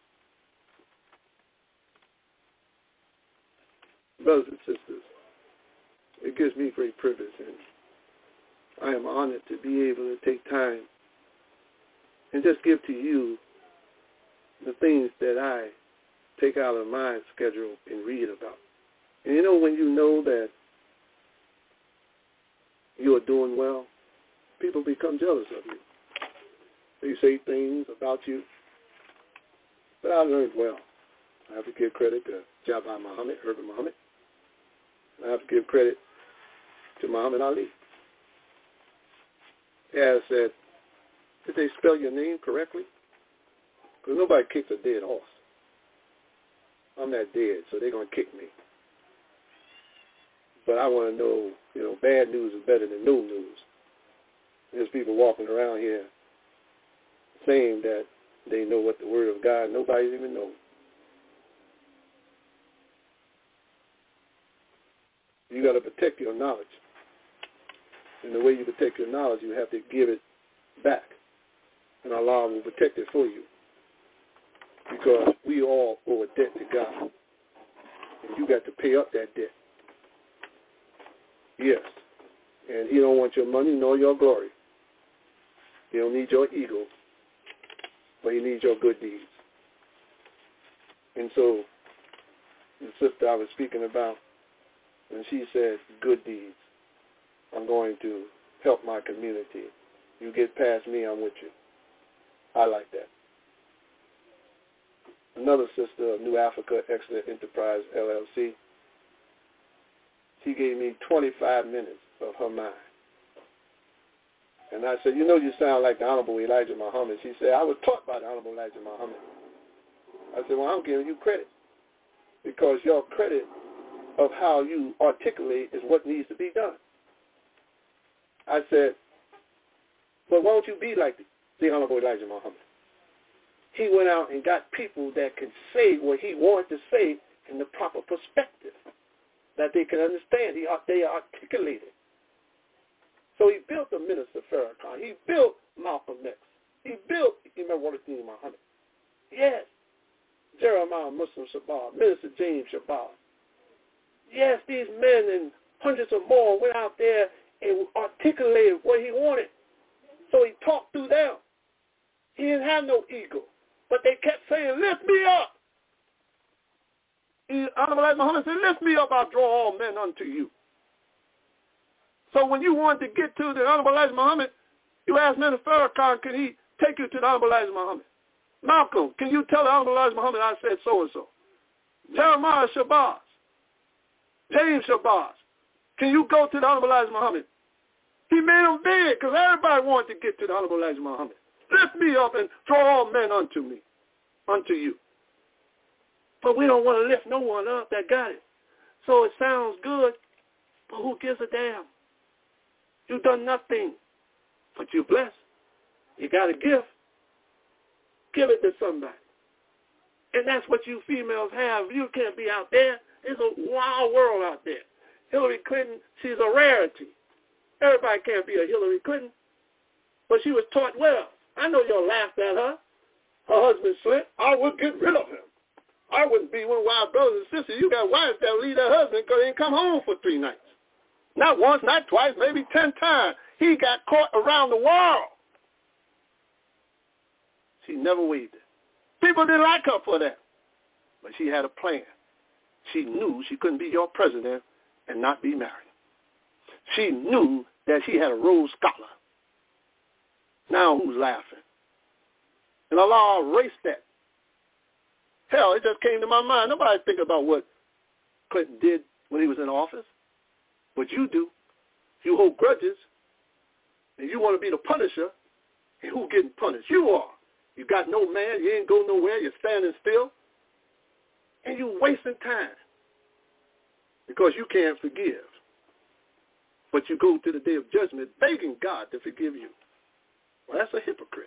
B: Brothers and sisters, it gives me great privilege, and I am honored to be able to take time and just give to you the things that I take out of my schedule and read about. And you know, when you know that you are doing well, people become jealous of you. They say things about you. But I learned well. I have to give credit to Jabbar Muhammad, Herbert Muhammad. I have to give credit to Muhammad Ali. Yeah, I said, did they spell your name correctly? Because nobody kicks a dead horse. I'm not dead, so they're going to kick me. But I want to know, bad news is better than no news. There's people walking around here saying that they know what the Word of God, nobody's even knows. You got to protect your knowledge. And the way you protect your knowledge, you have to give it back. And Allah will protect it for you. Because we all owe a debt to God. And you got to pay up that debt. Yes. And he don't want your money nor your glory. He don't need your ego. But he needs your good deeds. And so, the sister I was speaking about, when she said good deeds, I'm going to help my community. You get past me, I'm with you. I like that. Another sister of New Africa Excellent Enterprise, LLC, she gave me 25 minutes of her mind. And I said, you sound like the Honorable Elijah Muhammad. She said, I was taught by the Honorable Elijah Muhammad. I said, well, I'm giving you credit. Because your credit of how you articulate is what needs to be done. I said, well, why don't you be like the Honorable Elijah Muhammad? He went out and got people that could say what he wanted to say in the proper perspective, that they can understand. They articulated. So he built the Minister Farrakhan. He built Malcolm X. He built Imam Wallace Muhammad. Yes. Jeremiah Muslim Shabbat, Minister James Shabbat. Yes, these men and hundreds of more went out there and articulated what he wanted. So he talked through them. He didn't have no ego. But they kept saying, lift me up. Honorable Elijah Muhammad said, lift me up, I'll draw all men unto you. So when you wanted to get to the Honorable Elijah Muhammad, you asked Minister Farrakhan, can he take you to the Honorable Elijah Muhammad? Malcolm, can you tell the Honorable Elijah Muhammad I said so-and-so? Jeremiah Shabazz, James Shabazz, can you go to the Honorable Elijah Muhammad? He made them big because everybody wanted to get to the Honorable Elijah Muhammad. Lift me up and draw all men unto me, unto you. But we don't want to lift no one up that got it. So it sounds good, but who gives a damn? You've done nothing, but you're blessed. You got a gift. Give it to somebody. And that's what you females have. You can't be out there. It's a wild world out there. Hillary Clinton, she's a rarity. Everybody can't be a Hillary Clinton. But she was taught well. I know y'all laughed at her. Her husband said, I would get rid of him. I wouldn't be one of our brothers and sisters. You got wives that leave their husband because they didn't come home for 3 nights. Not once, not twice, maybe 10 times. He got caught around the world. She never waived it. People didn't like her for that. But she had a plan. She knew she couldn't be your president and not be married. She knew that she had a Rhodes Scholar. Now who's laughing? And Allah erased that. Hell, it just came to my mind. Nobody think about what Clinton did when he was in office. But you do. You hold grudges, and you want to be the punisher, and who's getting punished? You are. You got no man. You ain't go nowhere. You're standing still, and you wasting time because you can't forgive. But you go to the day of judgment begging God to forgive you. Well, that's a hypocrite.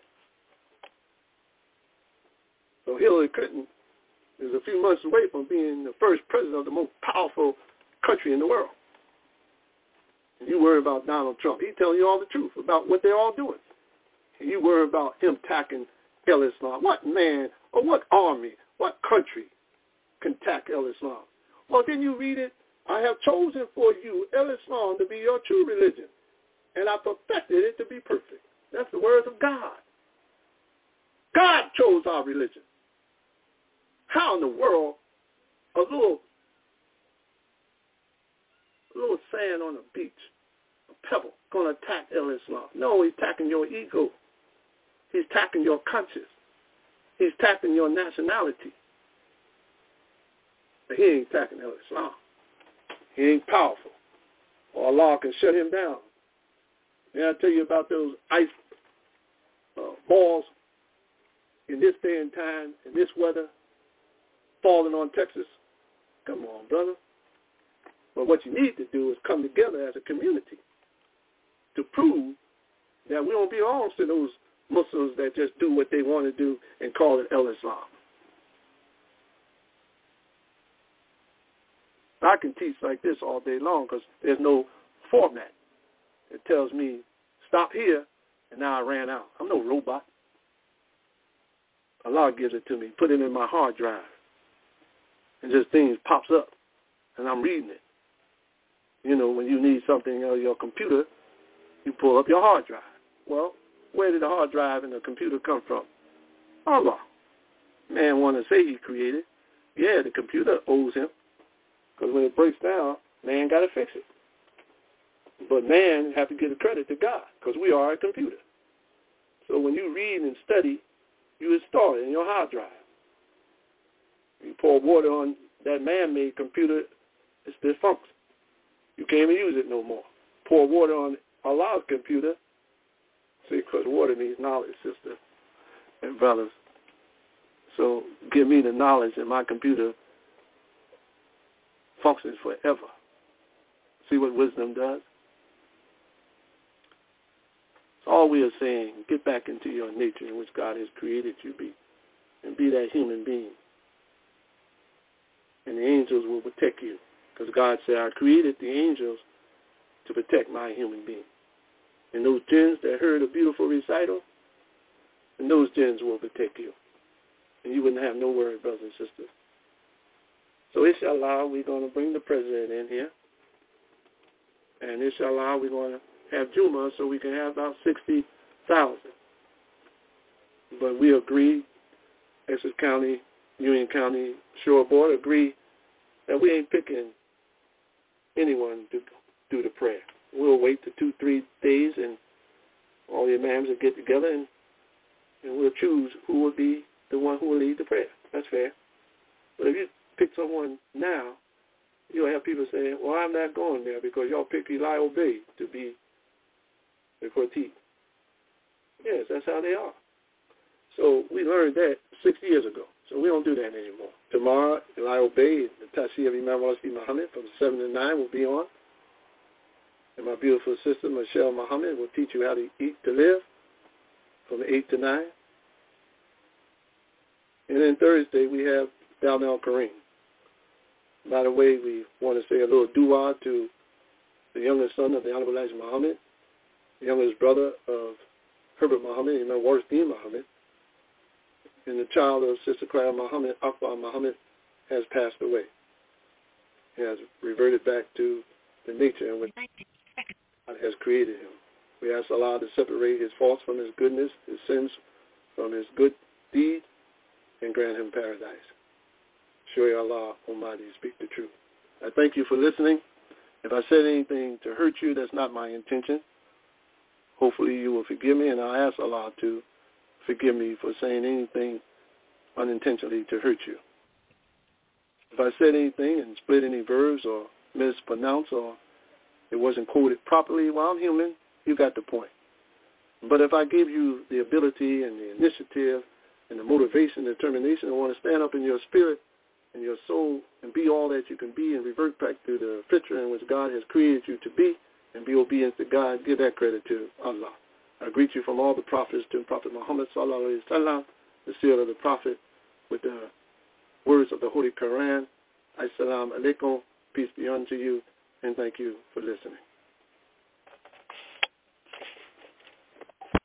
B: So Hillary Clinton is a few months away from being the first president of the most powerful country in the world. And you worry about Donald Trump. He's telling you all the truth about what they're all doing. And you worry about him attacking El-Islam. What man or what army, what country can attack El-Islam? Well, then you read it. I have chosen for you El-Islam to be your true religion, and I perfected it to be perfect. That's the words of God. God chose our religion. How in the world a little sand on a beach, a pebble, going to attack El-Islam? No, he's attacking your ego. He's attacking your conscience. He's attacking your nationality. But he ain't attacking El-Islam. He ain't powerful. Or Allah can shut him down. May I tell you about those ice balls in this day and time, in this weather, falling on Texas? Come on, brother. But what you need to do is come together as a community to prove that we don't belong to those Muslims that just do what they want to do and call it El-Islam. I can teach like this all day long because there's no format. It tells me, stop here, and now I ran out. I'm no robot. Allah gives it to me, put it in my hard drive, and just things pops up, and I'm reading it. You know, when you need something on your computer, you pull up your hard drive. Well, where did the hard drive and the computer come from? Allah. Man want to say he created. Yeah, the computer owes him. Because when it breaks down, man got to fix it. But man have to give the credit to God because we are a computer. So when you read and study, you install it in your hard drive. You pour water on that man-made computer, it's defunct. You can't even use it no more. Pour water on Allah's computer. See, because water needs knowledge, sisters and brothers. So give me the knowledge and my computer functions forever. See what wisdom does? So all we are saying, get back into your nature in which God has created you be, and be that human being. And the angels will protect you. Because God said, I created the angels to protect my human being. And those jinns that heard a beautiful recital, and those jinns will protect you. And you wouldn't have no worry, brothers and sisters. So inshallah, we're going to bring the president in here. And inshallah, we're going to have Juma so we can have about 60,000. But we agree, Essex County, Union County Shore Board agree that we ain't picking anyone to do the prayer. We'll wait the 2-3 days and all the imams will get together and we'll choose who will be the one who will lead the prayer. That's fair. But if you pick someone now, you'll have people saying, well, I'm not going there because y'all picked Eli Obey to be the Khatib. Yes, that's how they are. So we learned that 6 years ago. So we don't do that anymore. Tomorrow, Eli Obey, the Tashih of Imam Al-Asi Muhammad from 7 to 9 will be on. And my beautiful sister, Michelle Muhammad, will teach you how to eat to live from 8 to 9. And then Thursday, we have Darnell Kareem. By the way, we want to say a little dua to the youngest son of the Honorable Elijah Muhammad, the youngest brother of Herbert Muhammad, Imam Warisdeen Muhammad, and the child of Sister Clara Muhammad, Akbar Muhammad, has passed away. He has reverted back to the nature in which God has created him. We ask Allah to separate his faults from his goodness, his sins from his good deeds, and grant him paradise. Sure Allah Almighty speak the truth. I thank you for listening. If I said anything to hurt you, that's not my intention. Hopefully you will forgive me, and I ask Allah to forgive me for saying anything unintentionally to hurt you. If I said anything and split any verbs or mispronounced or it wasn't quoted properly, well, I'm human. You got the point. But if I give you the ability and the initiative and the motivation, determination, and want to stand up in your spirit and your soul and be all that you can be and revert back to the picture in which God has created you to be and be obedient to God, give that credit to Allah. I greet you from all the prophets to Prophet Muhammad sallallahu alaihi wasallam, the seal of the Prophet, with the words of the Holy Quran. Assalamu alaikum, peace be unto you, and thank you for listening.